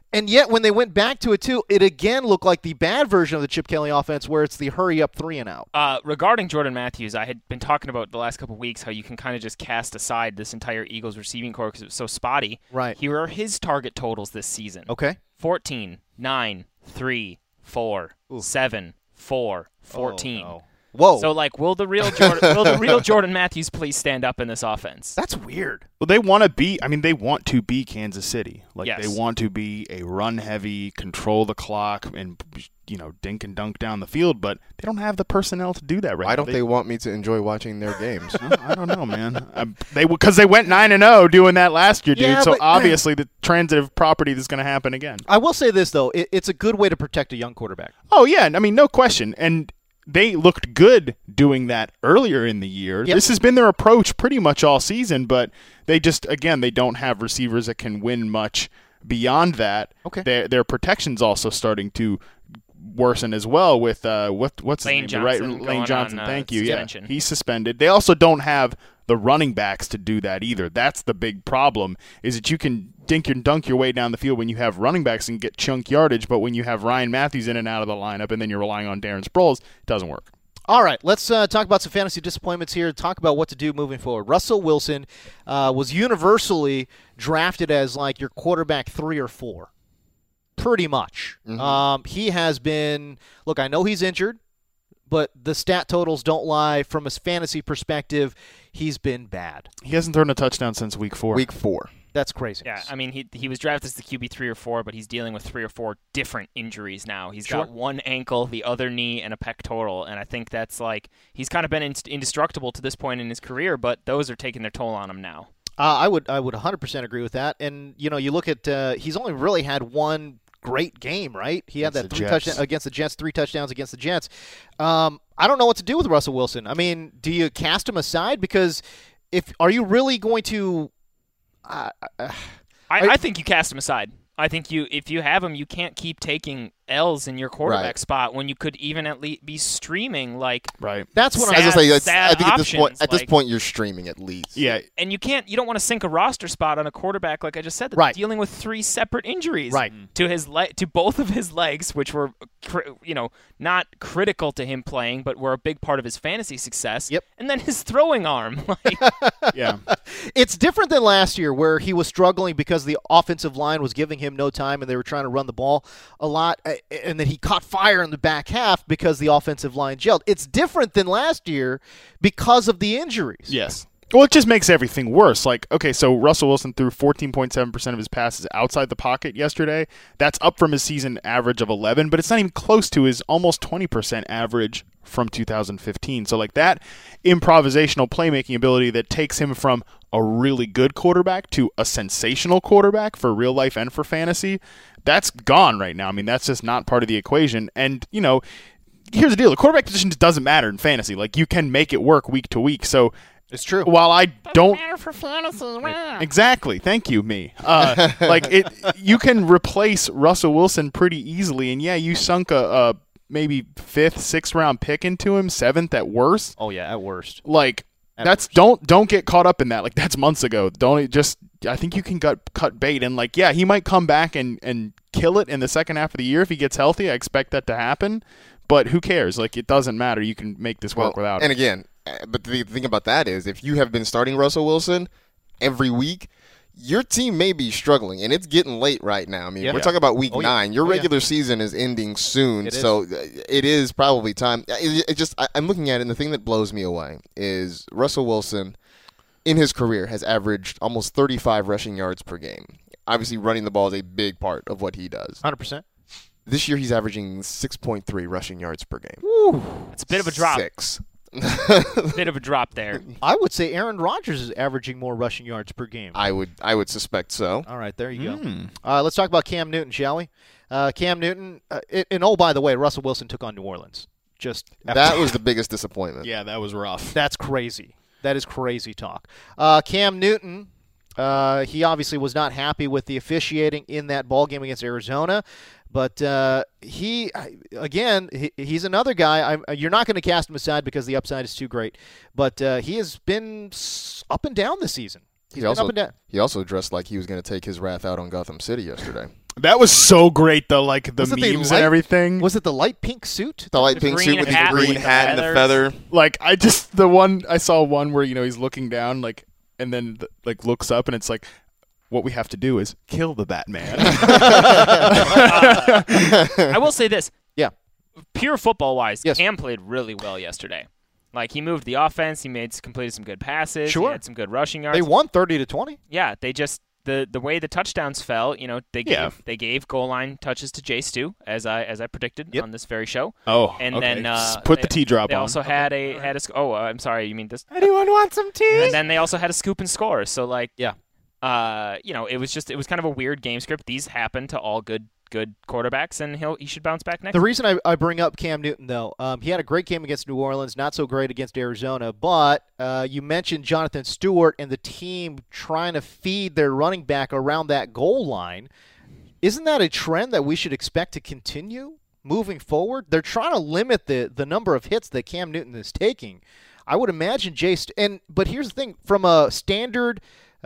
And yet, when they went back to it, too, it again looked like the bad version of the Chip Kelly offense where it's the hurry-up three and out. Uh, regarding Jordan Matthews, I had been talking about the last couple of weeks how you can kind of just cast aside this entire Eagles receiving core because it was so spotty. Right. Here are his target totals this season. Okay. fourteen, nine, three, four, seven, four, fourteen. Oh, no. Whoa. So, like, will the real Jordan, will the real Jordan Matthews please stand up in this offense? That's weird. Well, they want to be. I mean, they want to be Kansas City. Like Yes. they want to be a run-heavy, control the clock, and you know, dink and dunk down the field. But they don't have the personnel to do that right Why now. don't they want me to enjoy watching their games? I don't know, man. Um, they because they went nine and zero doing that last year, dude. Yeah, so but- obviously the transitive property is going to happen again. I will say this, though. It, it's a good way to protect a young quarterback. Oh yeah, I mean, no question. And they looked good doing that earlier in the year. Yep. This has been their approach pretty much all season, but they just, again, they don't have receivers that can win much beyond that. Okay. Their, their protection's also starting to worsen as well with, uh, what, what's his Lane name? Johnson right, going Lane Johnson, on, uh, thank you. suspension. Yeah, he's suspended. They also don't have the running backs to do that either. That's the big problem, is that you can dink and dunk your way down the field when you have running backs and get chunk yardage, but when you have Ryan Matthews in and out of the lineup and then you're relying on Darren Sproles, it doesn't work. All right, let's uh, talk about some fantasy disappointments here. Talk about what to do moving forward. Russell Wilson uh, was universally drafted as like your quarterback three or four, pretty much. Mm-hmm. Um, he has been. Look, I know he's injured, but the stat totals don't lie. From a fantasy perspective, he's been bad. He hasn't thrown a touchdown since week four. Week four. That's crazy. Yeah, I mean, he he was drafted as the Q B three or four, but he's dealing with three or four different injuries now. He's got Sure. one ankle, the other knee, and a pectoral, and I think that's like he's kind of been in, indestructible to this point in his career, but those are taking their toll on him now. Uh, I would I would one hundred percent agree with that. And you know, you look at uh, he's only really had one great game, right? He had Against that the three Jets. touchdown against the Jets, three touchdowns against the Jets. Um, I don't know what to do with Russell Wilson. I mean, do you cast him aside because if are you really going to? Uh, uh, I, I- I think you cast him aside. I think you if you have him, you can't keep taking L's in your quarterback Right. spot when you could even at least be streaming like Right. that's what Sad- I'm. I was gonna say, that's, sad I think at this point, options, at this like- point, you're streaming at least. Yeah. and you can't you don't want to sink a roster spot on a quarterback like I just said that's Right. dealing with three separate injuries Right. to his le- to both of his legs, which were cri- you know not critical to him playing but were a big part of his fantasy success. Yep. And then his throwing arm. Like, Yeah. It's different than last year where he was struggling because the offensive line was giving him no time and they were trying to run the ball a lot, uh, and then he caught fire in the back half because the offensive line gelled. It's different than last year because of the injuries. Yes. Well, it just makes everything worse. Like, okay, so Russell Wilson threw fourteen point seven percent of his passes outside the pocket yesterday. That's up from his season average of eleven, but it's not even close to his almost twenty percent average from two thousand fifteen. So, like, that improvisational playmaking ability that takes him from a really good quarterback to a sensational quarterback for real life and for fantasy, that's gone right now. I mean, that's just not part of the equation. And, you know, here's the deal. The quarterback position just doesn't matter in fantasy. Like, you can make it work week to week. So, It's true. while I don't Matter for fantasy. Wow. exactly, thank you, me. Uh, like it, you can replace Russell Wilson pretty easily, and yeah, you sunk a, a maybe fifth, sixth round pick into him, seventh at worst. Oh yeah, at worst. Like At that's don't don't get caught up in that. Like that's months ago. Don't just. I think you can gut, cut bait, and like yeah, he might come back and and kill it in the second half of the year if he gets healthy. I expect that to happen, but who cares? Like it doesn't matter. You can make this work Well, without. and him. again, uh, but the thing about that is, if you have been starting Russell Wilson every week, your team may be struggling, and it's getting late right now. I mean, Yeah. we're talking about week Oh, yeah. nine. Your Oh, yeah. regular season is ending soon, It is. so uh, it is probably time. It, it just I, I'm looking at it, and the thing that blows me away is Russell Wilson, in his career, has averaged almost thirty-five rushing yards per game. Obviously, running the ball is a big part of what he does. one hundred percent. This year, he's averaging six point three rushing yards per game. it's a bit of a drop. Six. Bit of a drop there. I would say Aaron Rodgers is averaging more rushing yards per game. I would I would suspect so. All right, there you Hmm. go. Uh, let's talk about Cam Newton, shall we? Uh, Cam Newton, uh, it, and oh, by the way, Russell Wilson took on New Orleans. Just That was the biggest disappointment. yeah, that was rough. That's crazy. That is crazy talk. Uh, Cam Newton, uh, he obviously was not happy with the officiating in that ball game against Arizona, but uh, he, again, he, he's another guy. I'm, you're not going to cast him aside because the upside is too great, but uh, he has been s- up and down this season. He's He been also up and down. he also dressed like he was going to take his wrath out on Gotham City yesterday. That was so great, though. Like the Was it the memes light- and everything. Was it the light pink suit? The light The pink green suit with hat the green with the hat and the feathers. feather. Like I just the one I saw one where you know he's looking down like and then the, like looks up and it's like what we have to do is kill the Batman. I will say this. Yeah. Pure football wise, Yes. Cam played really well yesterday. Like he moved the offense, he made completed some good passes, Sure. he had some good rushing yards. They won thirty to twenty. Yeah, they just the the way the touchdowns fell, you know, they gave Yeah. they gave goal line touches to Jay Stu as I as I predicted Yep. on this very show. oh, And okay. then uh, Just put the they- T drop They on. also had a had a sc- oh uh, I'm sorry, you mean this? Anyone want some tea? And then they also had a scoop and score. So like Yeah. uh, you know, it was just it was kind of a weird game script. These happen to all good good quarterbacks, and he'll he should bounce back next. The week. reason I, I bring up Cam Newton, though, um, he had a great game against New Orleans, not so great against Arizona, but uh, you mentioned Jonathan Stewart and the team trying to feed their running back around that goal line. Isn't that a trend that we should expect to continue moving forward? They're trying to limit the, the number of hits that Cam Newton is taking. I would imagine Jay St- and but here's the thing, from a standard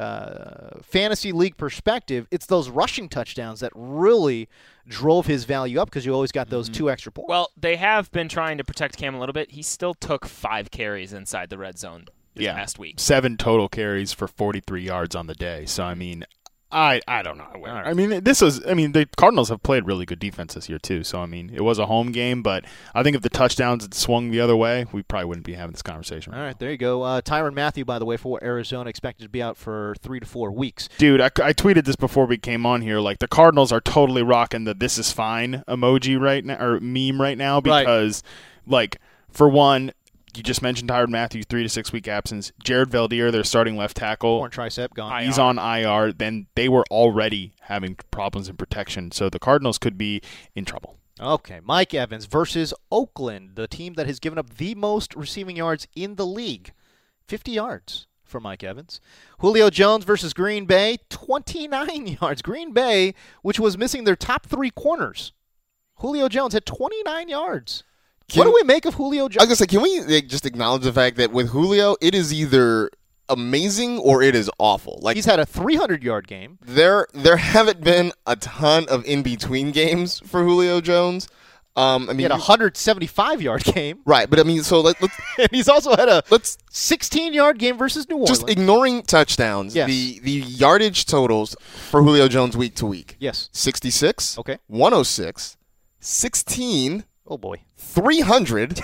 uh, fantasy league perspective, it's those rushing touchdowns that really drove his value up because you always got those two extra points. Well, they have been trying to protect Cam a little bit. He still took five carries inside the red zone this yeah, past week. seven total carries for forty-three yards on the day. So I mean, I I don't know. I mean, this was. I mean, the Cardinals have played really good defense this year too. So I mean, it was a home game, but I think if the touchdowns had swung the other way, we probably wouldn't be having this conversation. All right, there you go. Uh, Tyrann Mathieu, by the way, for Arizona, expected to be out for three to four weeks. Dude, I, I tweeted this before we came on here. Like the Cardinals are totally rocking the "this is fine" emoji right now or meme right now Right. because, like, for one, you just mentioned Tyrann Mathieu, three to six week absence. Jared Valdir, their starting left tackle, Torn tricep gone. he's on I R. Then they were already having problems in protection, so the Cardinals could be in trouble. Okay, Mike Evans versus Oakland, the team that has given up the most receiving yards in the league. fifty yards for Mike Evans. Julio Jones versus Green Bay, twenty-nine yards. Green Bay, which was missing their top three corners. Julio Jones had twenty-nine yards. Can- what do we make of Julio I was Jones? gonna say, can we like, just acknowledge the fact that with Julio, it is either amazing or it is awful. Like He's had a three hundred yard game. there, there haven't been a ton of in between games for Julio Jones. Um, I He mean, had a you- one hundred seventy-five yard game. right, but I mean, so let, let's And he's also had a let's sixteen yard game versus New Orleans. just ignoring touchdowns. Yes. The the yardage totals for Julio Jones week to week: yes. sixty-six, Okay. one oh six, sixteen, Oh, boy. three hundred,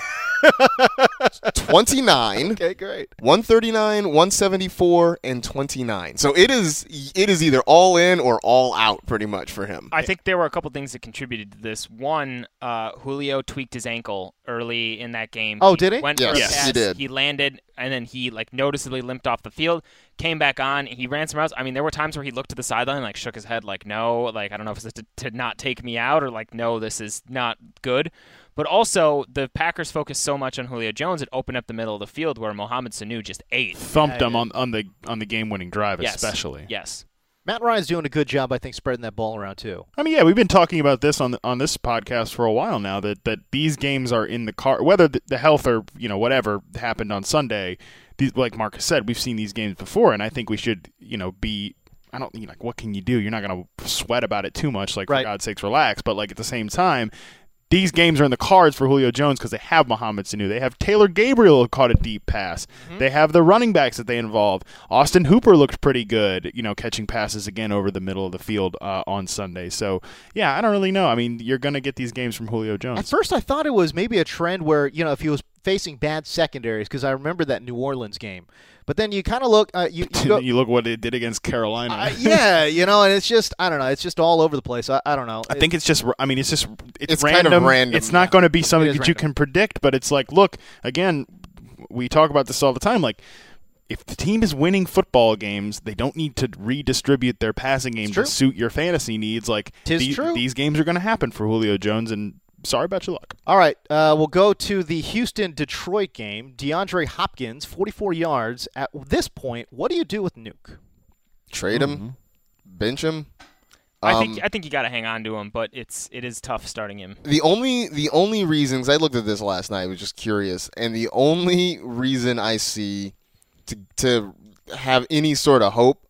twenty-nine. Okay, great. one thirty-nine, one seventy-four, and twenty-nine. So it is it is either all in or all out pretty much for him. I think there were a couple things that contributed to this. One, uh, Julio tweaked his ankle early in that game. Oh, did he? Went Yes, for a yes, he pass, did. He landed, and then he like noticeably limped off the field. Came back on. He ran some routes. I mean, there were times where he looked to the sideline, like shook his head, like no, like I don't know if it's to, to not take me out or like no, this is not good. But also, the Packers focused so much on Julio Jones, it opened up the middle of the field where Mohamed Sanu just ate. Thumped them on, on the on the game winning drive, Yes. especially. Yes. Matt Ryan's doing a good job, I think, spreading that ball around, too. I mean, yeah, we've been talking about this on the, on this podcast for a while now. That, that these games are in the car, whether the, the health or you know whatever happened on Sunday. These, like Marcus said, we've seen these games before, and I think we should you know be. I don't you know, like what can you do? You're not going to sweat about it too much. Like Right. for God's sakes, relax. But like at the same time. These games are in the cards for Julio Jones because they have Mohamed Sanu. They have Taylor Gabriel who caught a deep pass. Mm-hmm. They have the running backs that they involve. Austin Hooper looked pretty good, you know, catching passes again over the middle of the field uh, on Sunday. So, yeah, I don't really know. I mean, you're going to get these games from Julio Jones. At first, I thought it was maybe a trend where, you know, if he was facing bad secondaries, because I remember that New Orleans game. But then you kind of look, uh, you, you go, you look what it did against Carolina. uh, yeah, you know, and it's just, I don't know, it's just all over the place. I, I don't know. I think it's just, I mean, it's just, it's, It's kind random. of random, It's not yeah. going to be something It is that you random. can predict, but it's like, look, again, we talk about this all the time, like, if the team is winning football games, they don't need to redistribute their passing game true. to suit your fantasy needs. Like, Tis the- true. these games are going to happen for Julio Jones, and sorry about your luck. All right, uh, we'll go to the Houston-Detroit game. DeAndre Hopkins, forty-four yards. At this point, what do you do with Nuke? Trade him, bench him. I Um, think I think you got to hang on to him, but it's it is tough starting him. The only the only reasons I looked at this last night, was just curious, and the only reason I see to to have any sort of hope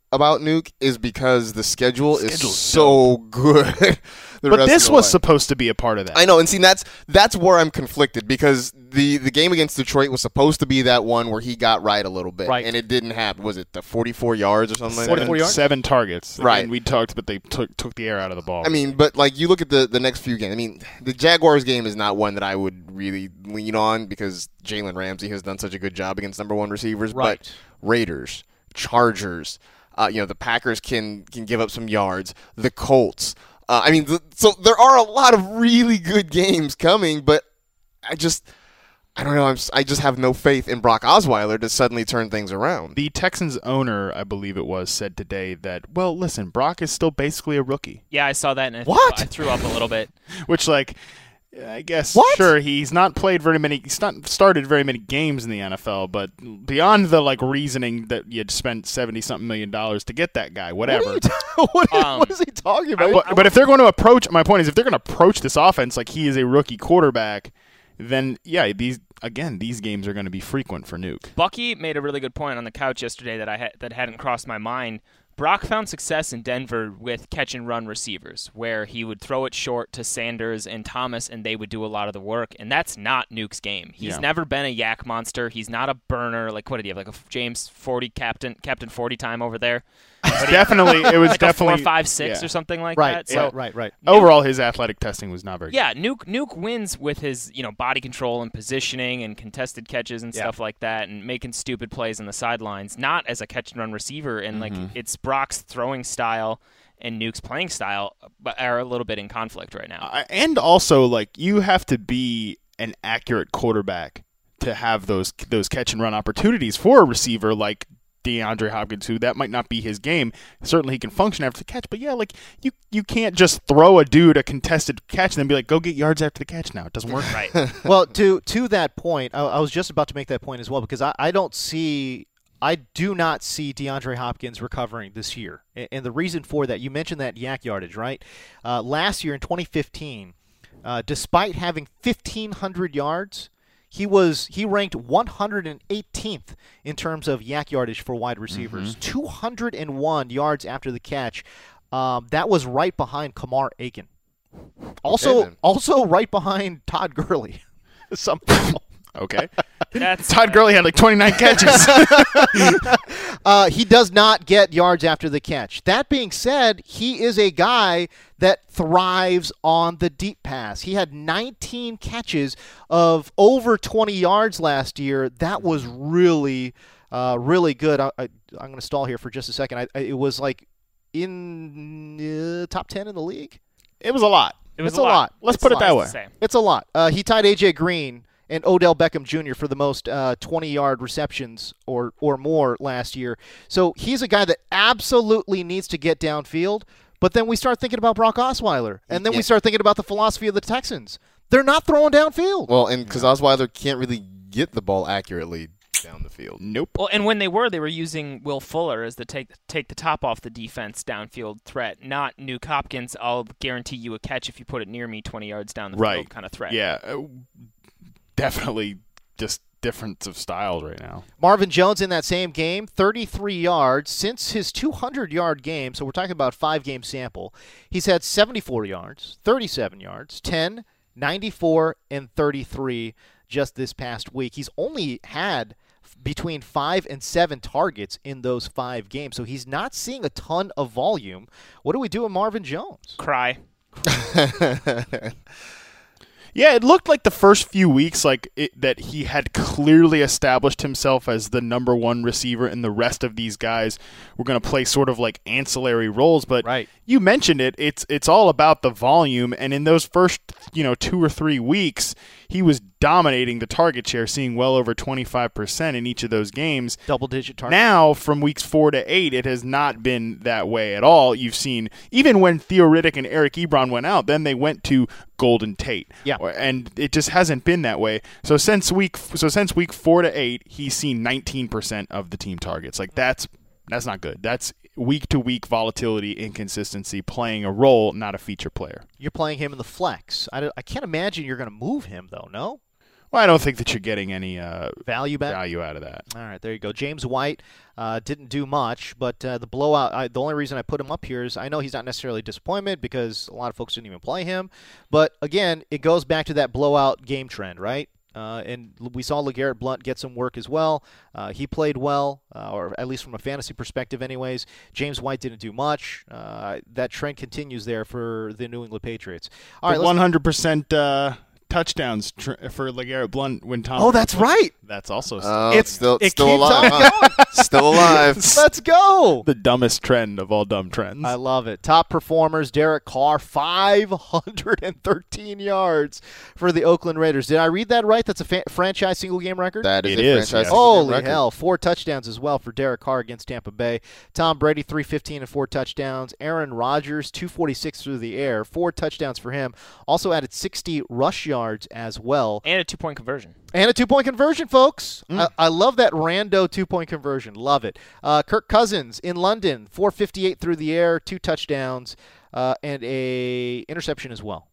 about Nuke is because the schedule is Schedule's so good. the But rest this of the was way. supposed to be a part of that. I know, and see that's that's where I'm conflicted because the, the game against Detroit was supposed to be that one where he got right a little bit, Right. and it didn't happen. Was it the forty-four yards or something like Seven, that? yards? seven targets. Right. And we talked, but they took took the air out of the ball. I mean, but like you look at the, the next few games. I mean, the Jaguars game is not one that I would really lean on because Jalen Ramsey has done such a good job against number one receivers. Right. But Raiders, Chargers, uh, you know, the Packers can can give up some yards. The Colts. Uh, I mean, th- so there are a lot of really good games coming, but I just, I don't know. I'm, s- I just have no faith in Brock Osweiler to suddenly turn things around. the Texans owner, I believe it was, said today that, well, listen, Brock is still basically a rookie. Yeah, I saw that and I, What? I threw up a little bit. Which, like, I guess, What? sure, he's not played very many, he's not started very many games in the N F L, but beyond the, like, reasoning that you'd spent seventy-something million dollars to get that guy, whatever. What, are you ta- what, Um, what is he talking about? But, but if they're going to approach, my point is, if they're going to approach this offense like he is a rookie quarterback, then, yeah, these, again, these games are going to be frequent for Nuke. Bucky made a really good point on the couch yesterday that I ha- that hadn't crossed my mind. Brock found success in Denver with catch and run receivers, where he would throw it short to Sanders and Thomas, and they would do a lot of the work. And that's not Nuke's game. He's Yeah. never been a yak monster. He's not a burner. Like what did he have? Like a James forty captain, Captain forty time over there. Definitely, it was Like definitely a four, five, six yeah. or something like right, that. So right, right, right. Overall, his athletic testing was not very yeah, Nuke Nuke wins with his you know body control and positioning and contested catches and Yeah. stuff like that, and making stupid plays on the sidelines. Not as a catch and run receiver, and like it's Brock's throwing style and Nuke's playing style, but are a little bit in conflict right now. Uh, and also, like, you have to be an accurate quarterback to have those those catch and run opportunities for a receiver like DeAndre Hopkins, who that might not be his game. Certainly, he can function after the catch, but yeah, like you you can't just throw a dude a contested catch and then be like, go get yards after the catch. Now it doesn't work. Right. Well, to to that point, I, I was just about to make that point as well because I, I don't see, I do not see DeAndre Hopkins recovering this year, and, and the reason for that, you mentioned that yak yardage, right? Uh, last year in twenty fifteen, uh, despite having fifteen hundred yards, he was he ranked one hundred eighteenth in terms of yak yardage for wide receivers, two hundred one yards after the catch. Um, that was right behind Kamar Aiken. Also, then. also right behind Todd Gurley. Somehow. Okay. That's Todd Gurley had like twenty-nine catches. Uh, he does not get yards after the catch. That being said, he is a guy that thrives on the deep pass. He had nineteen catches of over twenty yards last year. That was really, uh, really good. I, I, I'm going to stall here for just a second. I, I, it was like in uh, top ten in the league. It was a lot. It was It's a lot. Let's It's put a it lot. that way. to say. It's a lot. Uh, he tied A J Green and Odell Beckham Junior for the most uh, twenty-yard receptions or or more last year. So he's a guy that absolutely needs to get downfield. But then we start thinking about Brock Osweiler, and then Yeah. we start thinking about the philosophy of the Texans. They're not throwing downfield. Well, and because Osweiler can't really get the ball accurately down the field. Nope. Well, and when they were, they were using Will Fuller as the take take the top off the defense downfield threat, not Nuke Hopkins. I'll guarantee you a catch if you put it near me, twenty yards down the Right. field kind of threat. Yeah. uh, Definitely just difference of styles right now. Marvin Jones in that same game, thirty-three yards. Since his two hundred-yard game, so we're talking about five-game sample, he's had seventy-four yards, thirty-seven yards, ten, ninety-four, and thirty-three just this past week. He's only had f- between five and seven targets in those five games, so he's not seeing a ton of volume. What do we do with Marvin Jones? Cry. Yeah, it looked like the first few weeks like it, that he had clearly established himself as the number one receiver, and the rest of these guys were going to play sort of like ancillary roles. But Right. you mentioned it; it's it's all about the volume. And in those first you know two or three weeks, he was dominating the target share, seeing well over twenty-five percent in each of those games. Double-digit target. Now, from weeks four to eight, it has not been that way at all. You've seen, even when Theo Riddick and Eric Ebron went out, then they went to Golden Tate. Yeah. And it just hasn't been that way. So since week so since week four to eight, he's seen nineteen percent of the team targets. Like, that's that's not good. That's week-to-week volatility, inconsistency, playing a role, not a feature player. You're playing him in the flex. I, don't- I can't imagine you're going to move him, though, no? Well, I don't think that you're getting any uh, Value back? value out of that. All right, there you go. James White uh, didn't do much, but uh, the blowout, I, the only reason I put him up here is I know he's not necessarily a disappointment because a lot of folks didn't even play him. But, again, it goes back to that blowout game trend, right? Uh, and we saw LeGarrette Blount get some work as well. Uh, he played well, uh, or at least from a fantasy perspective anyways. James White didn't do much. Uh, that trend continues there for the New England Patriots. All right, one hundred percent uh, touchdowns tr- for LeGarrette Blount when Tom. Oh, that's right. That's also Oh, It's- it's still it still keeps alive. on huh? Still alive. Let's go. the dumbest trend of all dumb trends. I love it. Top performers, Derek Carr, five hundred thirteen yards for the Oakland Raiders. Did I read that right? That's a fa- franchise single-game record? That is It a is, franchise yes. Holy record. hell. Four touchdowns as well for Derek Carr against Tampa Bay. Tom Brady, three fifteen and four touchdowns. Aaron Rodgers, two forty-six through the air. Four touchdowns for him. Also added sixty rush yards as well. And a two-point conversion. And a two-point conversion, folks. I, I love that rando two-point conversion. Love it. Uh, Kirk Cousins in London, four fifty-eight through the air, two touchdowns, uh, and a interception as well.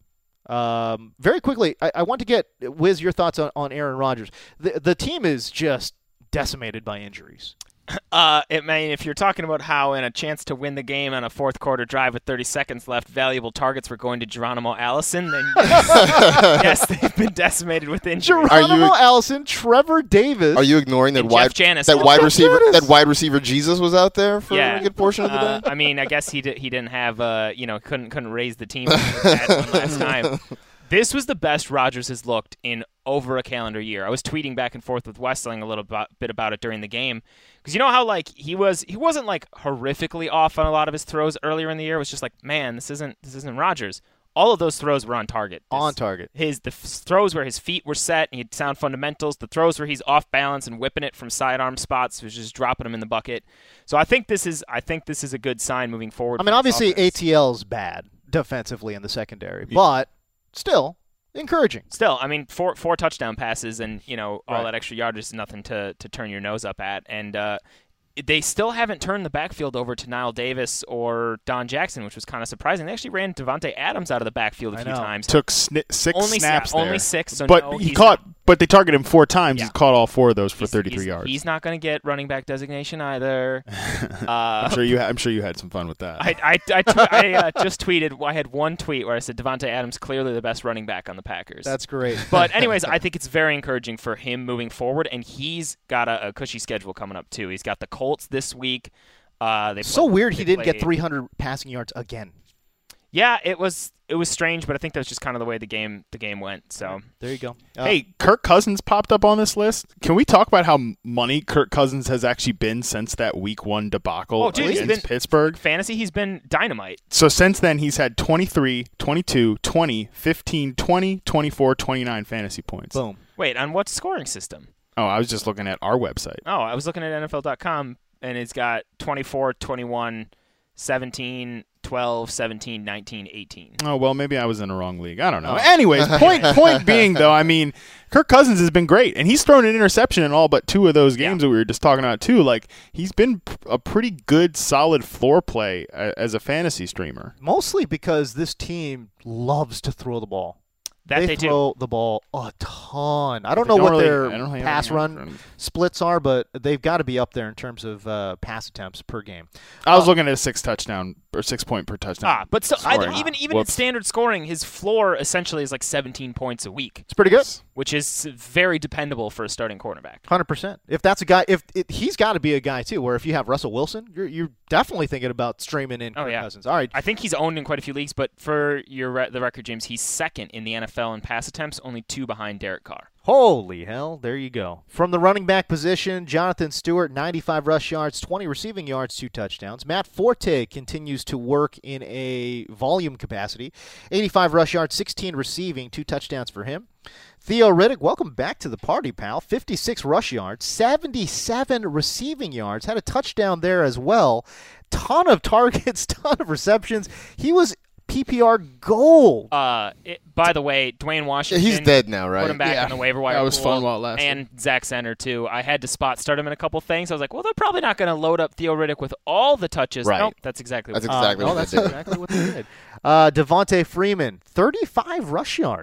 Um, very quickly, I, I want to get, Wiz, your thoughts on, on Aaron Rodgers. The, the team is just decimated by injuries. Uh, it mean if you're talking about how in a chance to win the game on a fourth quarter drive with thirty seconds left, valuable targets were going to Geronimo Allison, then yes, yes they've been decimated with injuries. Geronimo you- Allison, Trevor Davis. Are you ignoring that And wide Jeff Janis. that Oh, wide Jeff receiver Janis. that wide receiver Jesus was out there for Yeah. a good portion of the Uh, day? I mean, I guess he did, he didn't have uh, you know couldn't couldn't raise the team like that one last time. This was the best Rodgers has looked in over a calendar year. I was tweeting back and forth with Westling a little bo- bit about it during the game because you know how like he was he wasn't like horrifically off on a lot of his throws earlier in the year. It was just like, man, this isn't this isn't Rodgers. All of those throws were on target. This- on target. His the f- throws where his feet were set, and he had sound fundamentals. The throws where he's off balance and whipping it from sidearm spots, was just dropping him in the bucket. So I think this is I think this is a good sign moving forward. I for mean, this obviously offense. A T L's bad defensively in the secondary, but still encouraging. Still, I mean, four four touchdown passes, and you know all Right. that extra yardage is nothing to to turn your nose up at. And uh, they still haven't turned the backfield over to Nile Davis or Don Jackson, which was kind of surprising. They actually ran Devontae Adams out of the backfield a I few know. times. Took sni- six only snaps sa- there. only six. So but no, he he's caught. not- But they targeted him four times. Yeah. He caught all four of those for he's- thirty-three he's- yards. He's not going to get running back designation either. uh, I'm sure you. Ha- I'm sure you had some fun with that. I I, I, tw- I uh, just tweeted. I had one tweet where I said Devontae Adams clearly the best running back on the Packers. That's great. But anyways, I think it's very encouraging for him moving forward, and he's got a, a cushy schedule coming up too. He's got the Colts this week. Uh, they So play- weird they he didn't get play- three hundred passing yards again. Yeah, it was it was strange, but I think that's just kind of the way the game the game went. So There you go. Uh, Hey, Kirk Cousins popped up on this list. Can we talk about how money Kirk Cousins has actually been since that Week One debacle Oh, dude, he's against been- Pittsburgh? fantasy, he's been dynamite. So since then, he's had twenty-three, twenty-two, twenty, fifteen, twenty, twenty-four, twenty-nine fantasy points. boom. Wait, on what scoring system? Oh, I was just looking at our website. Oh, I was looking at N F L dot com, and it's got twenty-four, twenty-one, seventeen, twelve, seventeen, nineteen, eighteen. Oh, well, maybe I was in a wrong league. I don't know. Oh. Anyways, point point being, though, I mean, Kirk Cousins has been great, and he's thrown an interception in all but two of those games Yeah. that we were just talking about, too. Like, he's been p- a pretty good, solid floor play uh, as a fantasy streamer. Mostly because this team loves to throw the ball. That they, they do. throw the ball a ton. I don't They know don't what really- their I don't think pass anything run else. splits are, but they've got to be up there in terms of uh, pass attempts per game. I was Uh, looking at a six touchdown or six point per touchdown. Ah, but still, I, Scoring. even even in Whoops. standard scoring, his floor essentially is like seventeen points a week, It's pretty good. which is very dependable for a starting quarterback. one hundred percent. If that's a guy, if it, he's got to be a guy too, where if you have Russell Wilson, you're you're definitely thinking about streaming in Oh, Kirk yeah. Cousins. All right. I think he's owned in quite a few leagues, but for your re- the record, James, he's second in the N F L in pass attempts, only two behind Derek Carr. Holy hell, there you go. From the running back position, Jonathan Stewart, ninety-five rush yards, twenty receiving yards, two touchdowns. Matt Forte continues to work in a volume capacity. eighty-five rush yards, sixteen receiving, two touchdowns for him. Theo Riddick, welcome back to the party, pal. fifty-six rush yards, seventy-seven receiving yards, had a touchdown there as well. Ton of targets, ton of receptions. He was P P R gold. Uh, it, by the way, Dwayne Yeah, Washington. he's dead now, right? Put him back Yeah. on the waiver wire. That was pool, fun while it lasted. And Zach Center too. I had to spot start him in a couple things. I was like, well, they're probably not going to load up Theo Riddick with all the touches. Right. Nope, that's exactly That's what. exactly Uh, what no, that's they did. exactly what they did. Uh, Devontae Freeman, thirty-five rush yards.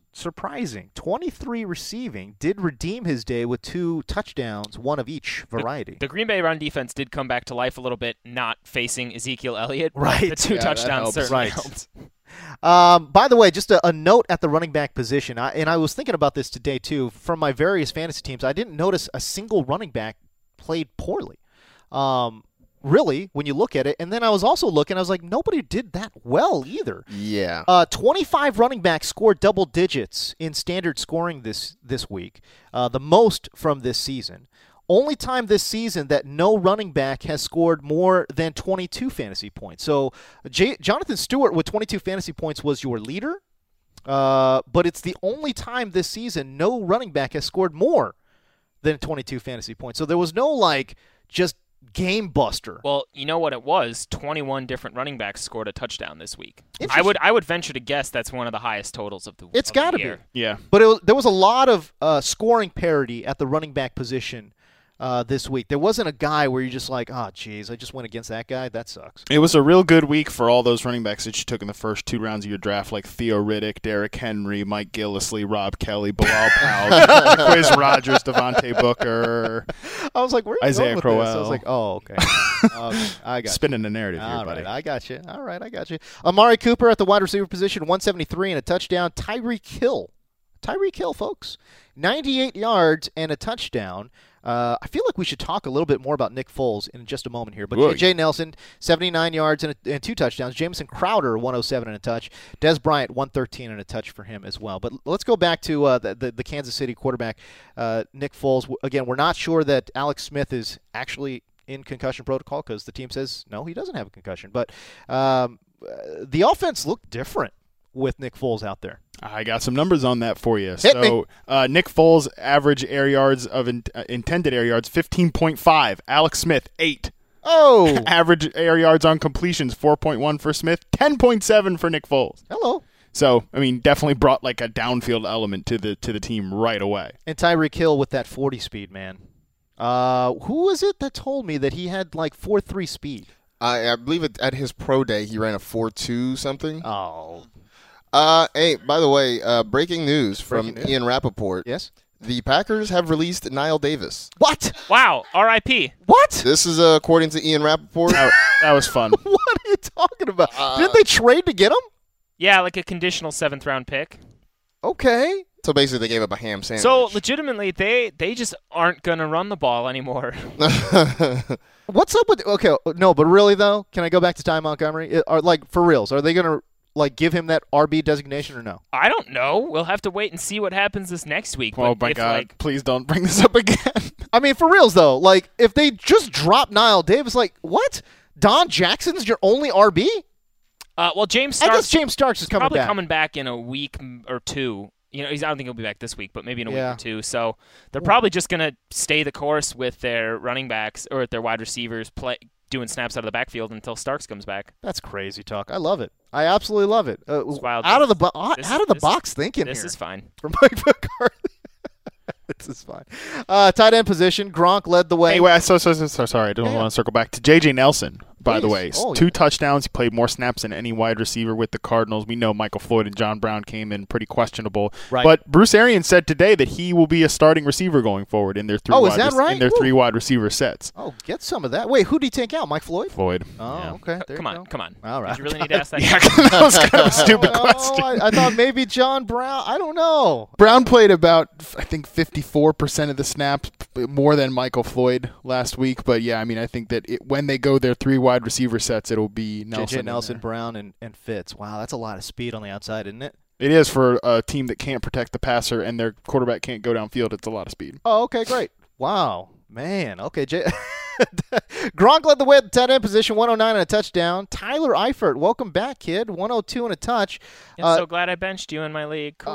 surprising. twenty-three receiving, did redeem his day with two touchdowns, one of each variety. The Green Bay run defense did come back to life a little bit, not facing Ezekiel Elliott. Right. The two Yeah, that touchdowns helps. certainly Right. helped. Um, by the way, just a, a note at the running back position, I, and I was thinking about this today too. From my various fantasy teams, I didn't notice a single running back played poorly. Um, really, when you look at it, and then I was also looking, I was like, nobody did that well either. Yeah. Uh, twenty-five running backs scored double digits in standard scoring this this week, uh, the most from this season. Only time this season that no running back has scored more than twenty-two fantasy points. So J- Jonathan Stewart with twenty-two fantasy points was your leader, uh, but it's the only time this season no running back has scored more than twenty-two fantasy points. So there was no, like, just game buster. Well, you know what it was? twenty-one different running backs scored a touchdown this week. I Interesting. would I would venture to guess that's one of the highest totals of the It's of the got to be. year. Yeah. But it was, there was a lot of uh, scoring parity at the running back position uh, this week. There wasn't a guy where you're just like, oh, geez, I just went against that guy. That sucks. It was a real good week for all those running backs that you took in the first two rounds of your draft, like Theo Riddick, Derrick Henry, Mike Gillislee, Rob Kelly, Bilal Powell, Quiz Rogers, Devontae Booker, I was like, where are you Isaiah going with this? I was Crowell. like, oh, okay. okay I got spinning the narrative you. here, All buddy. right, I got you. All right, I got you. Amari Cooper at the wide receiver position, one seventy-three and a touchdown. Tyreek Hill. Tyreek Hill, folks. ninety-eight yards and a touchdown. Uh, I feel like we should talk a little bit more about Nick Foles in just a moment here. But Would. J J Nelson, seventy-nine yards and, a, and two touchdowns. Jameson Crowder, one oh seven and a touch. Des Bryant, one thirteen and a touch for him as well. But let's go back to uh, the, the the Kansas City quarterback, uh, Nick Foles. Again, we're not sure that Alex Smith is actually in concussion protocol because the team says no, he doesn't have a concussion. But um, uh, the offense looked different with Nick Foles out there. I got some numbers on that for you. Hit so, me. Uh, Nick Foles' average air yards of in, uh, intended air yards, fifteen point five. Alex Smith, eight. Oh, Average air yards on completions, four point one for Smith, ten point seven for Nick Foles. hello. So, I mean, definitely brought like a downfield element to the to the team right away. And Tyreek Hill with that forty speed, man. Uh, who was it that told me that he had like four three speed? I, I believe it, at his pro day he ran a four two something. Oh, Uh, hey, by the way, uh, breaking news from Breaking news. Ian Rappaport. yes. The Packers have released Niall Davis. What? Wow, R I P What? This is uh, according to Ian Rappaport. That, that was fun. What are you talking about? Uh, Didn't they trade to get him? Yeah, like a conditional seventh round pick. Okay. So basically, they gave up a ham sandwich. So legitimately, they they just aren't gonna run the ball anymore. What's up with? Okay, no, but really though, can I go back to Ty Montgomery? It- Are like for reals? Are they gonna like give him that R B designation or no? I don't know. We'll have to wait and see what happens this next week. Oh but my if, God! Like, Please don't bring this up again. I mean, for reals though, like if they just drop Niall Davis, like what? Don Jackson's your only R B? uh, well, James I Starks guess James Starks is coming probably back. coming back in a week m- or two. You know, he's, I don't think he'll be back this week, but maybe in a Yeah. week or two. So they're probably just gonna stay the course with their running backs or their wide receivers play doing snaps out of the backfield until Starks comes back. That's crazy talk. I love it. I absolutely love it. Uh, It's wild. out of the bo- out This- of the this- box thinking This here is fine. from Mike McCarthy. This is fine. Uh, tight end position. Gronk led the way. Hey, wait, so, so, so, so sorry. I don't Yeah, yeah. want to circle back to J J Nelson, by the Please. way. Oh, Two yeah. touchdowns. He played more snaps than any wide receiver with the Cardinals. We know Michael Floyd and John Brown came in pretty questionable. Right. But Bruce Arians said today that he will be a starting receiver going forward in their three, Oh, is wide, that right? in their Woo. three wide receiver sets. Oh, get some of that. Wait, who did he take out? Mike Floyd? Floyd. Oh, Yeah. okay. There Come you on, go. come on. All right. Did you really need to ask that? Yeah, that was kind of a stupid Oh, question. I, I thought maybe John Brown. I don't know. Brown played about, I think, fifty-four percent of the snaps, p- more than Michael Floyd last week. But, yeah, I mean, I think that it, when they go their three wide receiver sets, it'll be Nelson. J J in Nelson, there. Brown, and, and Fitz. Wow, that's a lot of speed on the outside, isn't it? It is for a team that can't protect the passer and their quarterback can't go downfield. It's a lot of speed. Oh, okay, great. Wow, man. Okay, J- Gronk led the way at the tight end position, one oh nine and a touchdown. Tyler Eifert, welcome back, kid, one oh two and a touch. I'm Uh, so glad I benched you in my league. Cool.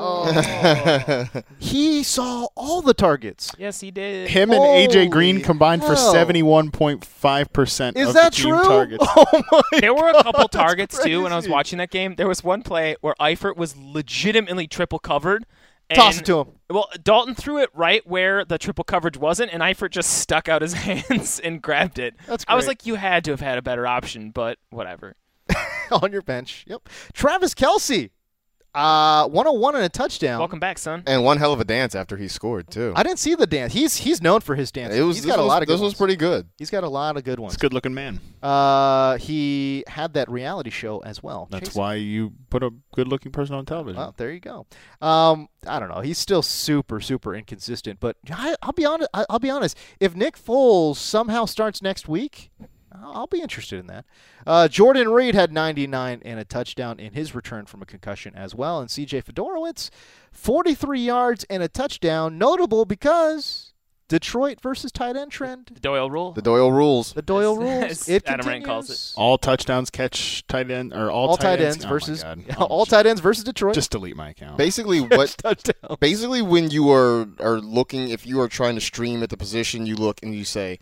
Oh. He saw all the targets. Yes, he did. Him and A J Green Holy combined for hell. seventy-one point five percent Is of that the team true? targets. Oh my! There were a couple God, that's targets too when I was crazy. watching that game. There was one play where Eifert was legitimately triple covered. And, Toss it to him. Well, Dalton threw it right where the triple coverage wasn't, and Eifert just stuck out his hands and grabbed it. That's I was great. like, you had to have had a better option, but whatever. On your bench. Yep. Travis Kelce. Uh, one oh one and a touchdown. Welcome back, son. And one hell of a dance after he scored, too. I didn't see the dance. He's he's known for his dance. It was, he's got a was, lot of good This was ones. pretty good. He's got a lot of good ones. He's a good-looking man. Uh, he had that reality show as well. That's Chasing. why you put a good-looking person on television. Well, there you go. Um, I don't know. He's still super, super inconsistent. But I, I'll be honest. I, I'll be honest. If Nick Foles somehow starts next week, I'll be interested in that. Uh, Jordan Reed had ninety-nine and a touchdown in his return from a concussion as well. And C J Fedorowicz, forty-three yards and a touchdown. Notable because Detroit versus tight end trend. The Doyle rule. The Doyle rules. The Doyle As- rules. as It Adam Rank continues. calls it. All touchdowns catch tight end or all, All tight ends ends oh my versus God. all Oh, tight ends versus Detroit. Just delete my account. Basically, what touchdown. basically when you are are looking, if you are trying to stream at the position, you look and you say,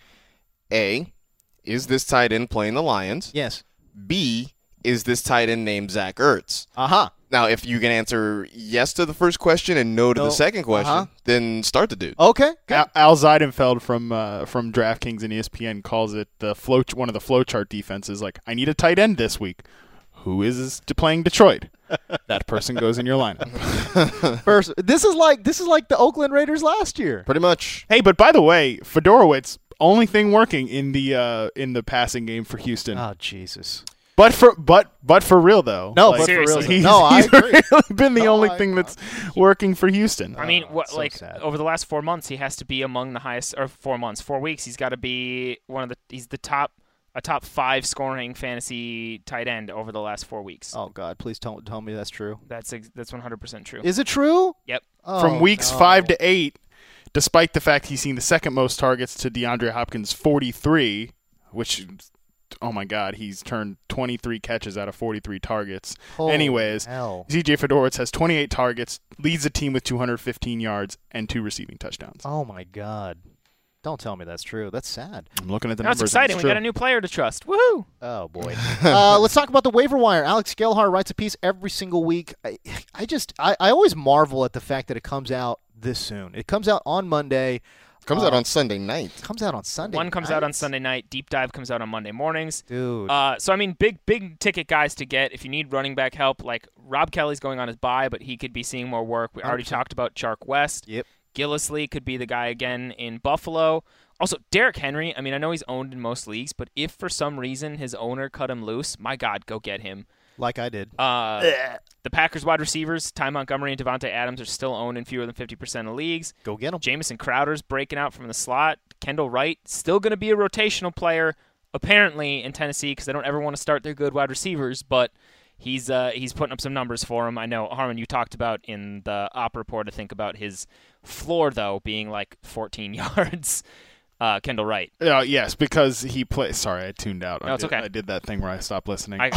A, is this tight end playing the Lions? Yes. B, is this tight end named Zach Ertz? Uh-huh. Now, if you can answer yes to the first question and no to No. the second question, Uh-huh. then start the dude. Okay. Good. Al, Al Zeidenfeld from uh, from DraftKings and E S P N calls it the flow one of the flowchart defenses. Like, I need a tight end this week. Who is playing Detroit? That person goes in your lineup. First, this is like this is like the Oakland Raiders last year. Pretty much. Hey, but by the way, Fedorowicz, only thing working in the uh, in the passing game for Houston. Oh Jesus! But for but but for real though, No, like, but for real. seriously. he's, No, I he's agree. really been the No, only I- thing that's working for Houston. I mean, Oh, what so like sad. over the last four months, he has to be among the highest, or four months, four weeks. He's got to be one of the. He's the top, a top five scoring fantasy tight end over the last four weeks. Oh God! Please don't tell me that's true. That's ex- that's one hundred percent true. Is it true? Yep. Oh, From weeks no. five to eight, despite the fact he's seen the second most targets to DeAndre Hopkins, forty-three, which, oh my God, he's turned twenty-three catches out of forty-three targets. Holy Anyways, hell. C J Fedorowicz has twenty-eight targets, leads the team with two hundred fifteen yards and two receiving touchdowns. Oh my God! Don't tell me that's true. That's sad. I'm looking at the Now it's numbers. and exciting. it's We true. got a new player to trust. Woohoo! Oh boy. uh, let's talk about the waiver wire. Alex Gelhar writes a piece every single week. I, I just I, I always marvel at the fact that it comes out this soon. It comes out on Monday. Comes Uh, out on Sunday night. Comes out on Sunday. One comes out on nights. Sunday night. Deep Dive comes out on Monday mornings. Dude. Uh, so I mean, big big ticket guys to get if you need running back help. Like Rob Kelly's going on his bye, but he could be seeing more work. We already one hundred percent. talked about Chark West. Yep. Gillislee could be the guy again in Buffalo. Also, Derrick Henry. I mean, I know he's owned in most leagues, but if for some reason his owner cut him loose, my God, go get him. Like I did. Uh, the Packers wide receivers, Ty Montgomery and Devontae Adams, are still owned in fewer than fifty percent of leagues. Go get him. Jamison Crowder's breaking out from the slot. Kendall Wright, still going to be a rotational player, apparently, in Tennessee, because they don't ever want to start their good wide receivers, but he's uh, he's putting up some numbers for him. I know, Harmon, you talked about in the op report, I think, about his floor, though, being like fourteen yards. Uh, Kendall Wright. Uh, yes, because he plays. Sorry, I tuned out. No, I it's did, okay. I did that thing where I stopped listening. I, I,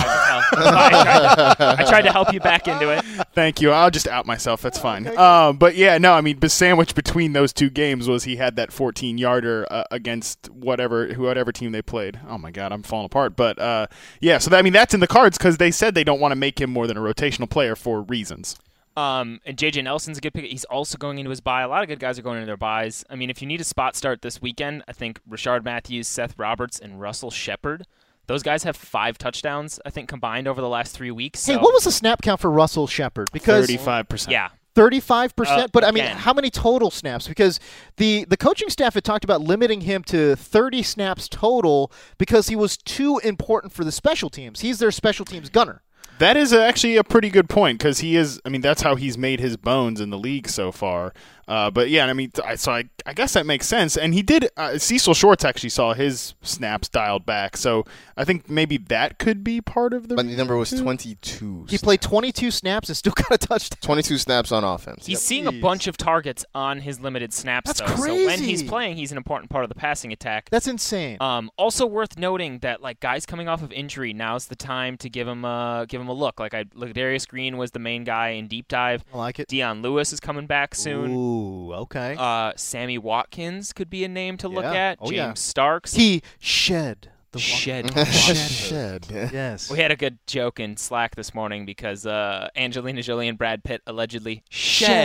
I, tried to, I tried to help you back into it. Thank you. I'll just out myself. That's fine. Um, but yeah, no, I mean, the sandwich between those two games was he had that fourteen-yarder uh, against whatever whatever team they played. Oh my God, I'm falling apart. But uh, yeah, so that, I mean, that's in the cards because they said they don't want to make him more than a rotational player for reasons. Um, and J J Nelson's a good pick. He's also going into his bye. A lot of good guys are going into their byes. I mean, if you need a spot start this weekend, I think Rashard Matthews, Seth Roberts, and Russell Shepard. Those guys have five touchdowns, I think, combined over the last three weeks. Hey, so- what was the snap count for Russell Shepard? Because thirty-five percent. Yeah. thirty-five percent, Uh, but I mean, again. how many total snaps? Because the, the coaching staff had talked about limiting him to thirty snaps total because he was too important for the special teams. He's their special teams gunner. That is actually a pretty good point because he is. I mean, that's how he's made his bones in the league so far. Uh, but yeah, I mean, I, so I, I guess that makes sense. And he did. Uh, Cecil Shorts actually saw his snaps dialed back, so I think maybe that could be part of the. But the number was reason. twenty-two. He played twenty-two snaps and still got a touchdown. twenty-two snaps on offense. He's seeing a Jeez. bunch of targets on his limited snaps, That's though. So when crazy. he's playing, he's an important part of the passing attack. That's insane. Um, also worth noting that like guys coming off of injury, now's the time to give him a give him a look. Like I look, Darius Green was the main guy in deep dive. I like it. Deion Lewis is coming back soon. Ooh, okay. Uh, Sammy Watkins could be a name to look Yeah. at. Oh, James yeah. Starks. he shed the wa- Shed. Shed. Yes. We had a good joke in Slack this morning because uh, Angelina Jolie and Brad Pitt allegedly shed, Shed. a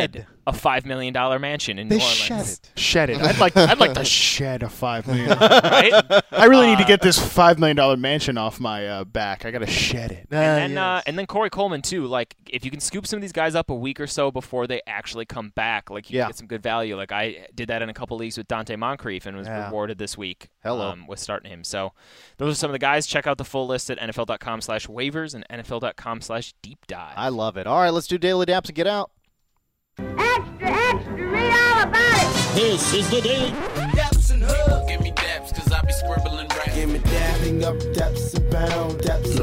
a five million dollar mansion in They New Orleans. shed it. Shed it. I'd like. I'd like to shed a five million. Right? I really need to get this five million dollar mansion off my uh, back. I gotta shed it. And then, uh, and then Corey Coleman too. Like, if you can scoop some of these guys up a week or so before they actually come back, like you Yeah. can get some good value. Like I did that in a couple leagues with Dante Moncrief and was Yeah. rewarded this week. Hello. Um, with starting him. So those are some of the guys. Check out the full list at N F L dot com slash waivers and N F L dot com slash deep dive. I love it. All right, let's do Daily Daps and get out. Extra, extra, read all about it. This is the Daily Daps and Hub. Give me daps, cause I be scribbling rap. Give me dapping up, daps and bound,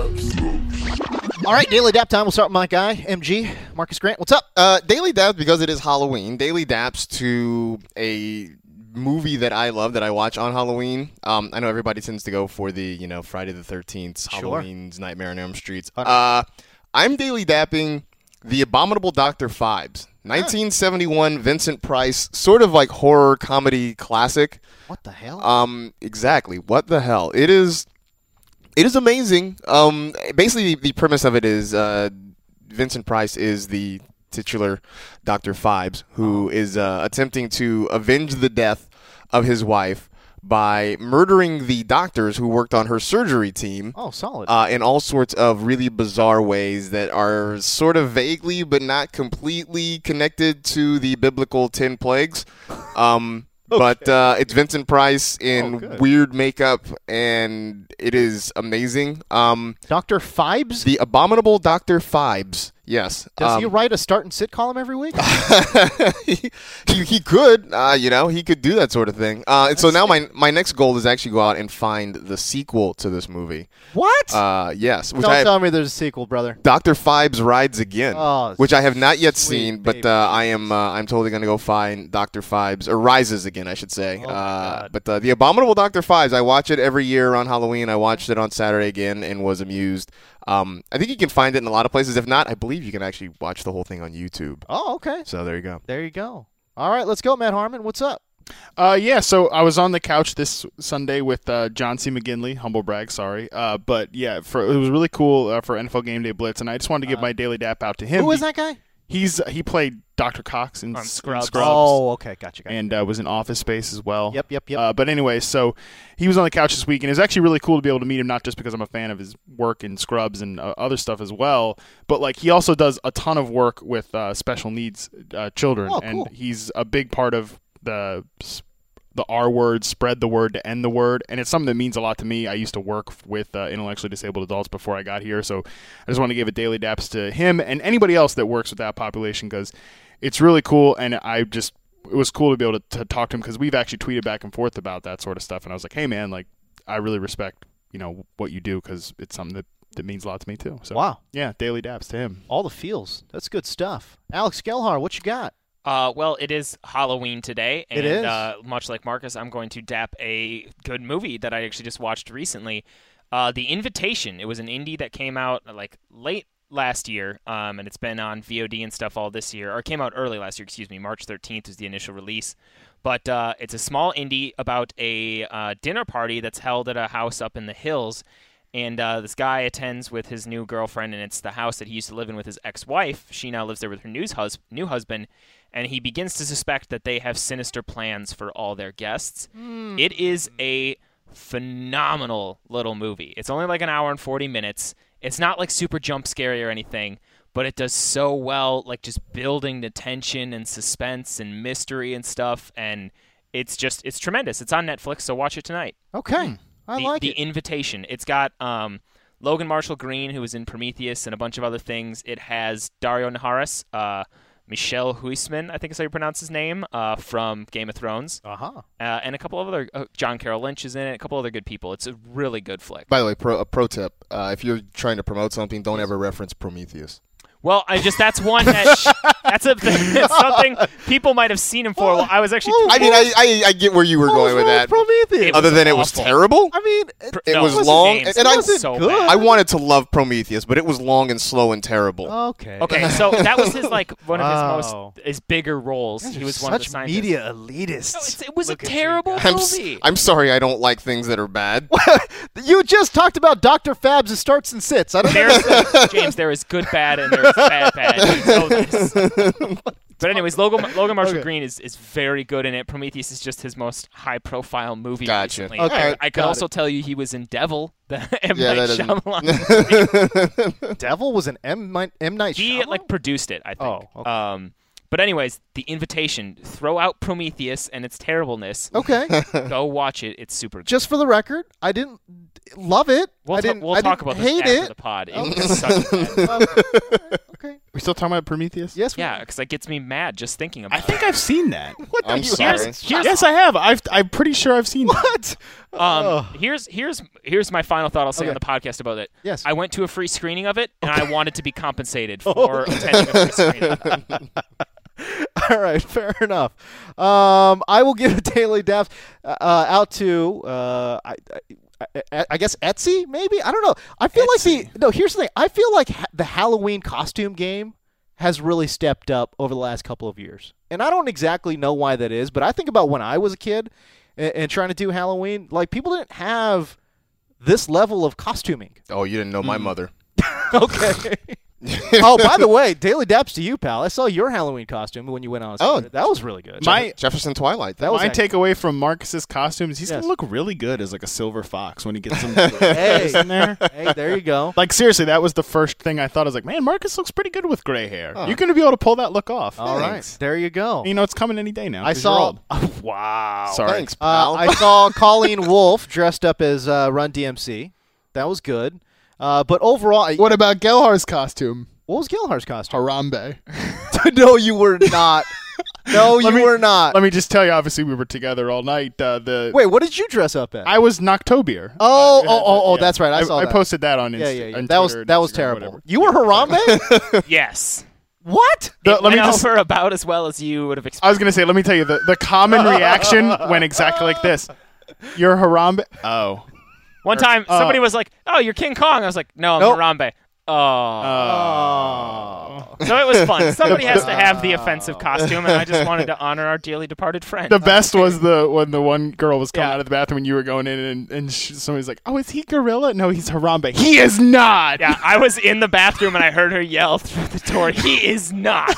daps. All right, Daily Dap time. We'll start with my guy, M G, Marcus Grant. What's up? Uh, Daily Daps, because it is Halloween. Daily Daps to a movie that I love that I watch on Halloween. Um, I know everybody tends to go for the, you know, Friday the thirteenth, Sure. Halloween's Nightmare on Elm Street. Uh, I'm daily dapping The Abominable Doctor Phibes. nineteen seventy-one Vincent Price, sort of like horror comedy classic. What the hell? Um, exactly. What the hell? It is. It is amazing. Um, basically, the premise of it is uh, Vincent Price is the titular Doctor Phibes, who is uh, attempting to avenge the death of his wife by murdering the doctors who worked on her surgery team. Oh, solid. Uh, in all sorts of really bizarre ways that are sort of vaguely but not completely connected to the biblical ten plagues. Um, Okay. But uh, it's Vincent Price Oh, in good. weird makeup, and it is amazing. Um, Doctor Phibes? the Abominable Doctor Phibes. Yes. Does um, he write a start and sit column every week? he, he he could, uh, you know, he could do that sort of thing. Uh, and so now my my next goal is actually go out and find the sequel to this movie. What? Uh, yes, which Don't I tell me there's a sequel, brother. Doctor Phibes Rides Again, Oh, which I have not yet sweet seen, but baby. uh, I am uh, I'm totally gonna go find Doctor Phibes or Rises Again, I should say. Oh, my uh, God. but uh, the Abominable Doctor Phibes, I watch it every year on Halloween. I watched it on Saturday again and was amused. Um, I think you can find it in a lot of places. If not, I believe you can actually watch the whole thing on YouTube. Oh, okay. So there you go. There you go. All right, let's go, Matt Harmon. What's up? Uh, yeah, so I was on the couch this Sunday with uh, John C. McGinley, humble brag, sorry. Uh, but yeah, for, it was really cool uh, for N F L Game Day Blitz, and I just wanted to give Uh, my daily dap out to him. Who is He- that guy? He's he played Doctor Cox in, On S- in Scrubs. Scrubs. Oh, okay. Gotcha, gotcha. And uh, was in Office Space as well. Yep, yep, yep. Uh, but anyway, so he was on the couch this week, and it was actually really cool to be able to meet him, not just because I'm a fan of his work in Scrubs and uh, other stuff as well, but like he also does a ton of work with uh, special needs uh, children, Oh, and cool. he's a big part of the the R word, spread the word to end the word, and it's something that means a lot to me. I used to work with uh, intellectually disabled adults before I got here, so I just want to give a daily daps to him and anybody else that works with that population because it's really cool, and I just it was cool to be able to, to talk to him because we've actually tweeted back and forth about that sort of stuff, and I was like, hey man, like I really respect you know what you do because it's something that, that means a lot to me too. So Wow. yeah, daily daps to him. All the feels. That's good stuff. Alex Gelhar, what you got? Uh, well, it is Halloween today, and It is. Uh, much like Marcus, I'm going to dap a good movie that I actually just watched recently, uh, The Invitation. It was an indie that came out uh, like late last year, um, and it's been on V O D and stuff all this year, or it came out early last year, excuse me. March thirteenth was the initial release. But uh, it's a small indie about a uh, dinner party that's held at a house up in the hills. And uh, this guy attends with his new girlfriend, and it's the house that he used to live in with his ex-wife. She now lives there with her new, hus- new husband, and he begins to suspect that they have sinister plans for all their guests. It is a phenomenal little movie. It's only like an hour and forty minutes. It's not like super jump scary or anything, but it does so well, like just building the tension and suspense and mystery and stuff, and it's just, it's tremendous. It's on Netflix, so watch it tonight. Okay. I the, like the it. Invitation. It's got um, Logan Marshall Green, who was in Prometheus and a bunch of other things. It has Dario Naharis, uh, Michelle Huisman, I think is how you pronounce his name, uh, from Game of Thrones, Uh-huh. uh, and a couple of other. Uh, John Carroll Lynch is in it. A couple other good people. It's a really good flick. By the way, pro, a pro tip: uh, if you're trying to promote something, don't ever reference Prometheus. Well, I just that's one that sh- that's a it's something people might have seen him for. Well, I was actually. I mean, I, I I get where you were What going was with wrong that. Prometheus? It Other than it was awful. terrible. I mean, it, It No, was wasn't long, James. and It I was so good. bad. I wanted to love Prometheus, but it was long and slow and terrible. okay. Okay, so that was his like one Wow. of his most his bigger roles. Guys He are was one of the such scientists. media elitists. No, it's, it was Look a at you terrible guys. I'm, s- movie. I'm sorry, I don't like things that are bad. You just talked about Doctor Fabs' starts and sits. I don't know. There's, James, there is good bad and there is bad bad. You know this. But anyways, Logan, Logan Marshall Okay. Green is, is very good in it. Prometheus is just his most high-profile movie Gotcha. recently. Okay, I, I could got also it. tell you he was in Devil, the M. Yeah, Night that doesn't- Shyamalan movie. Devil was an M. Mi- M. Night He Shyamalan? like produced it, I think. Oh, okay. Um, but anyways, The Invitation. Throw out Prometheus and its terribleness. Okay. Go watch it. It's super good. Just for the record, I didn't love it. We'll, I ta- didn't. we'll I talk didn't about this hate after it. the pod. It was such bad. Okay. We still talking about Prometheus? Yes. we Yeah, are. because that gets me mad just thinking about I think I've seen that. I'm Here's- sorry. here's- yes, I have. I've, I'm pretty sure I've seen that. What? it. Um, Oh. here's here's here's my final thought I'll say Okay. on the podcast about it. Yes. I went to a free screening of it, and I wanted to be compensated for attending a free screening. All right, fair enough. Um, I will give a daily depth uh, out to uh, I, I, I guess Etsy, maybe. I don't know. I feel like the no. Here's the thing. I feel like ha- the Halloween costume game has really stepped up over the last couple of years, and I don't exactly know why that is. But I think about when I was a kid and, and trying to do Halloween. Like people didn't have this level of costuming. Oh, you didn't know my mother. Okay. Oh, by the way, daily daps to you, pal. I saw your Halloween costume when you went on. Oh. That was really good. My Jefferson Twilight. That was my actually- takeaway from Marcus's costumes, he's Yes. gonna look really good as like a silver fox when he gets some Hey. in there. Hey, there you go. Like seriously, that was the first thing I thought. I was like, man, Marcus looks pretty good with gray hair. Huh. You're gonna be able to pull that look off. All right, Thanks. there you go. You know, it's coming any day now. I 'cause you're saw. old. Wow. Sorry. Thanks, Uh, pal. I saw Colleen Wolfe dressed up as uh, Run D M C. That was good. Uh, but overall, I, What about Gelhar's costume? what was Gilhar's costume? Harambe. No, you were not. No, you Let me- were not. Let me just tell you. Obviously, we were together all night. Uh, the Wait, what did you dress up as? I was Noctobeer. Oh, Uh, oh, oh, oh, yeah. that's right. I saw I that. posted that on Insta. yeah, yeah, yeah. on That was Twitter and that was Instagram, terrible. whatever. You were Harambe? Yes. What? The- It let me went just. over about as well as you would have I expected. was gonna say. Let me tell you. The the common reaction went exactly like this. You're Harambe. Oh. One time, uh, somebody was like, "Oh, you're King Kong." I was like, "No, I'm Nope. Harambe." Oh. Oh. So it was fun. Somebody has to have the offensive costume, and I just wanted to honor our dearly departed friend. The best was the when the one girl was coming Yeah. out of the bathroom and you were going in and, and she, somebody's like, "Oh, is he gorilla?" No, he's Harambe. He is not. Yeah, I was in the bathroom and I heard her yell through the door, "He is not."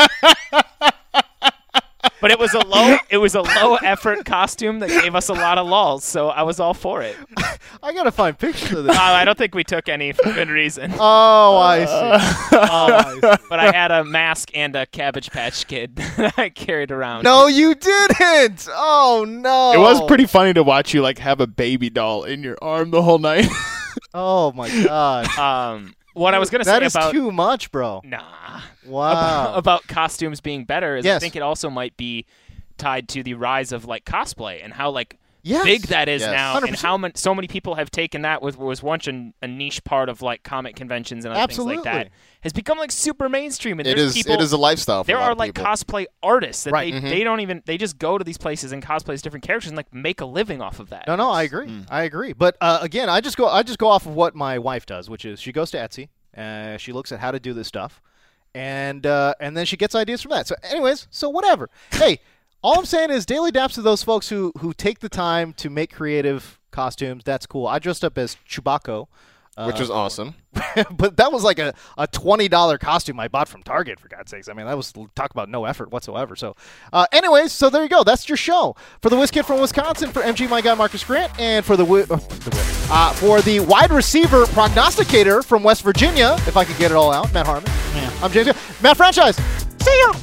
But it was a low it was a low effort costume that gave us a lot of lulls, so I was all for it. I gotta find pictures of Uh, this. I don't think we took any for good reason. Oh, I see. Oh, I see. But I had a mask and a Cabbage Patch Kid that I carried around. No, you didn't. Oh no. It was pretty funny to watch you like have a baby doll in your arm the whole night. Oh my god. Um, what I was gonna say That is about too much, bro. nah Wow. about costumes being better is I Yes. think it also might be tied to the rise of like cosplay and how like Yes. big that is Yes. now, one hundred and percent. how man- so many people have taken that with was once an, a niche part of like comic conventions and other Absolutely. things like that has become like super mainstream. And it there's is. people, It is a lifestyle. For there a lot are of like people. cosplay artists that Right. they, Mhm. they don't even they just go to these places and cosplay as different characters and like make a living off of that. No, no, I agree. Mm. I agree. But uh, again, I just go I just go off of what my wife does, which is she goes to Etsy, uh, she looks at how to do this stuff, and uh, and then she gets ideas from that. So, anyways, so whatever. Hey, all I'm saying is daily daps to those folks who who take the time to make creative costumes. That's cool. I dressed up as Chewbacca. Uh, which was awesome. but that was like a, a twenty dollar costume I bought from Target, for God's sakes. I mean, that was talk about no effort whatsoever. So, uh, anyways, so there you go. That's your show. For the Whiz Kid from Wisconsin, for M G, my guy Marcus Grant, and for the, wi- uh, the wi- uh, for the wide receiver prognosticator from West Virginia, if I could get it all out, Matt Harmon. Yeah. I'm James. Matt Franchise. See you.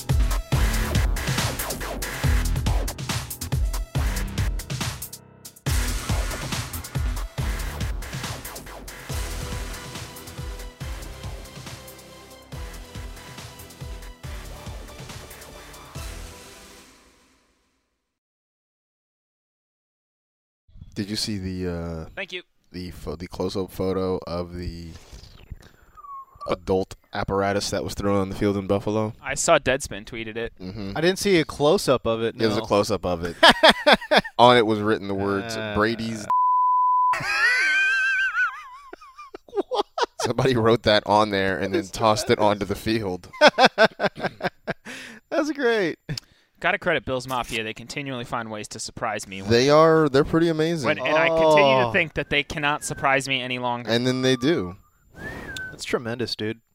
Did you see the uh, Thank you. the pho- the close up photo of the adult apparatus that was thrown on the field in Buffalo? I saw Deadspin tweeted it. Mm-hmm. I didn't see a close up of it. It was a no. close up of it. On it was written the words Uh, Brady's. Somebody wrote that on there and then tossed it onto the field. That's great. Gotta credit Bill's Mafia. They continually find ways to surprise me. When, They are. They're pretty amazing. when, and I continue Oh. to think that they cannot surprise me any longer. And then they do. That's tremendous, dude.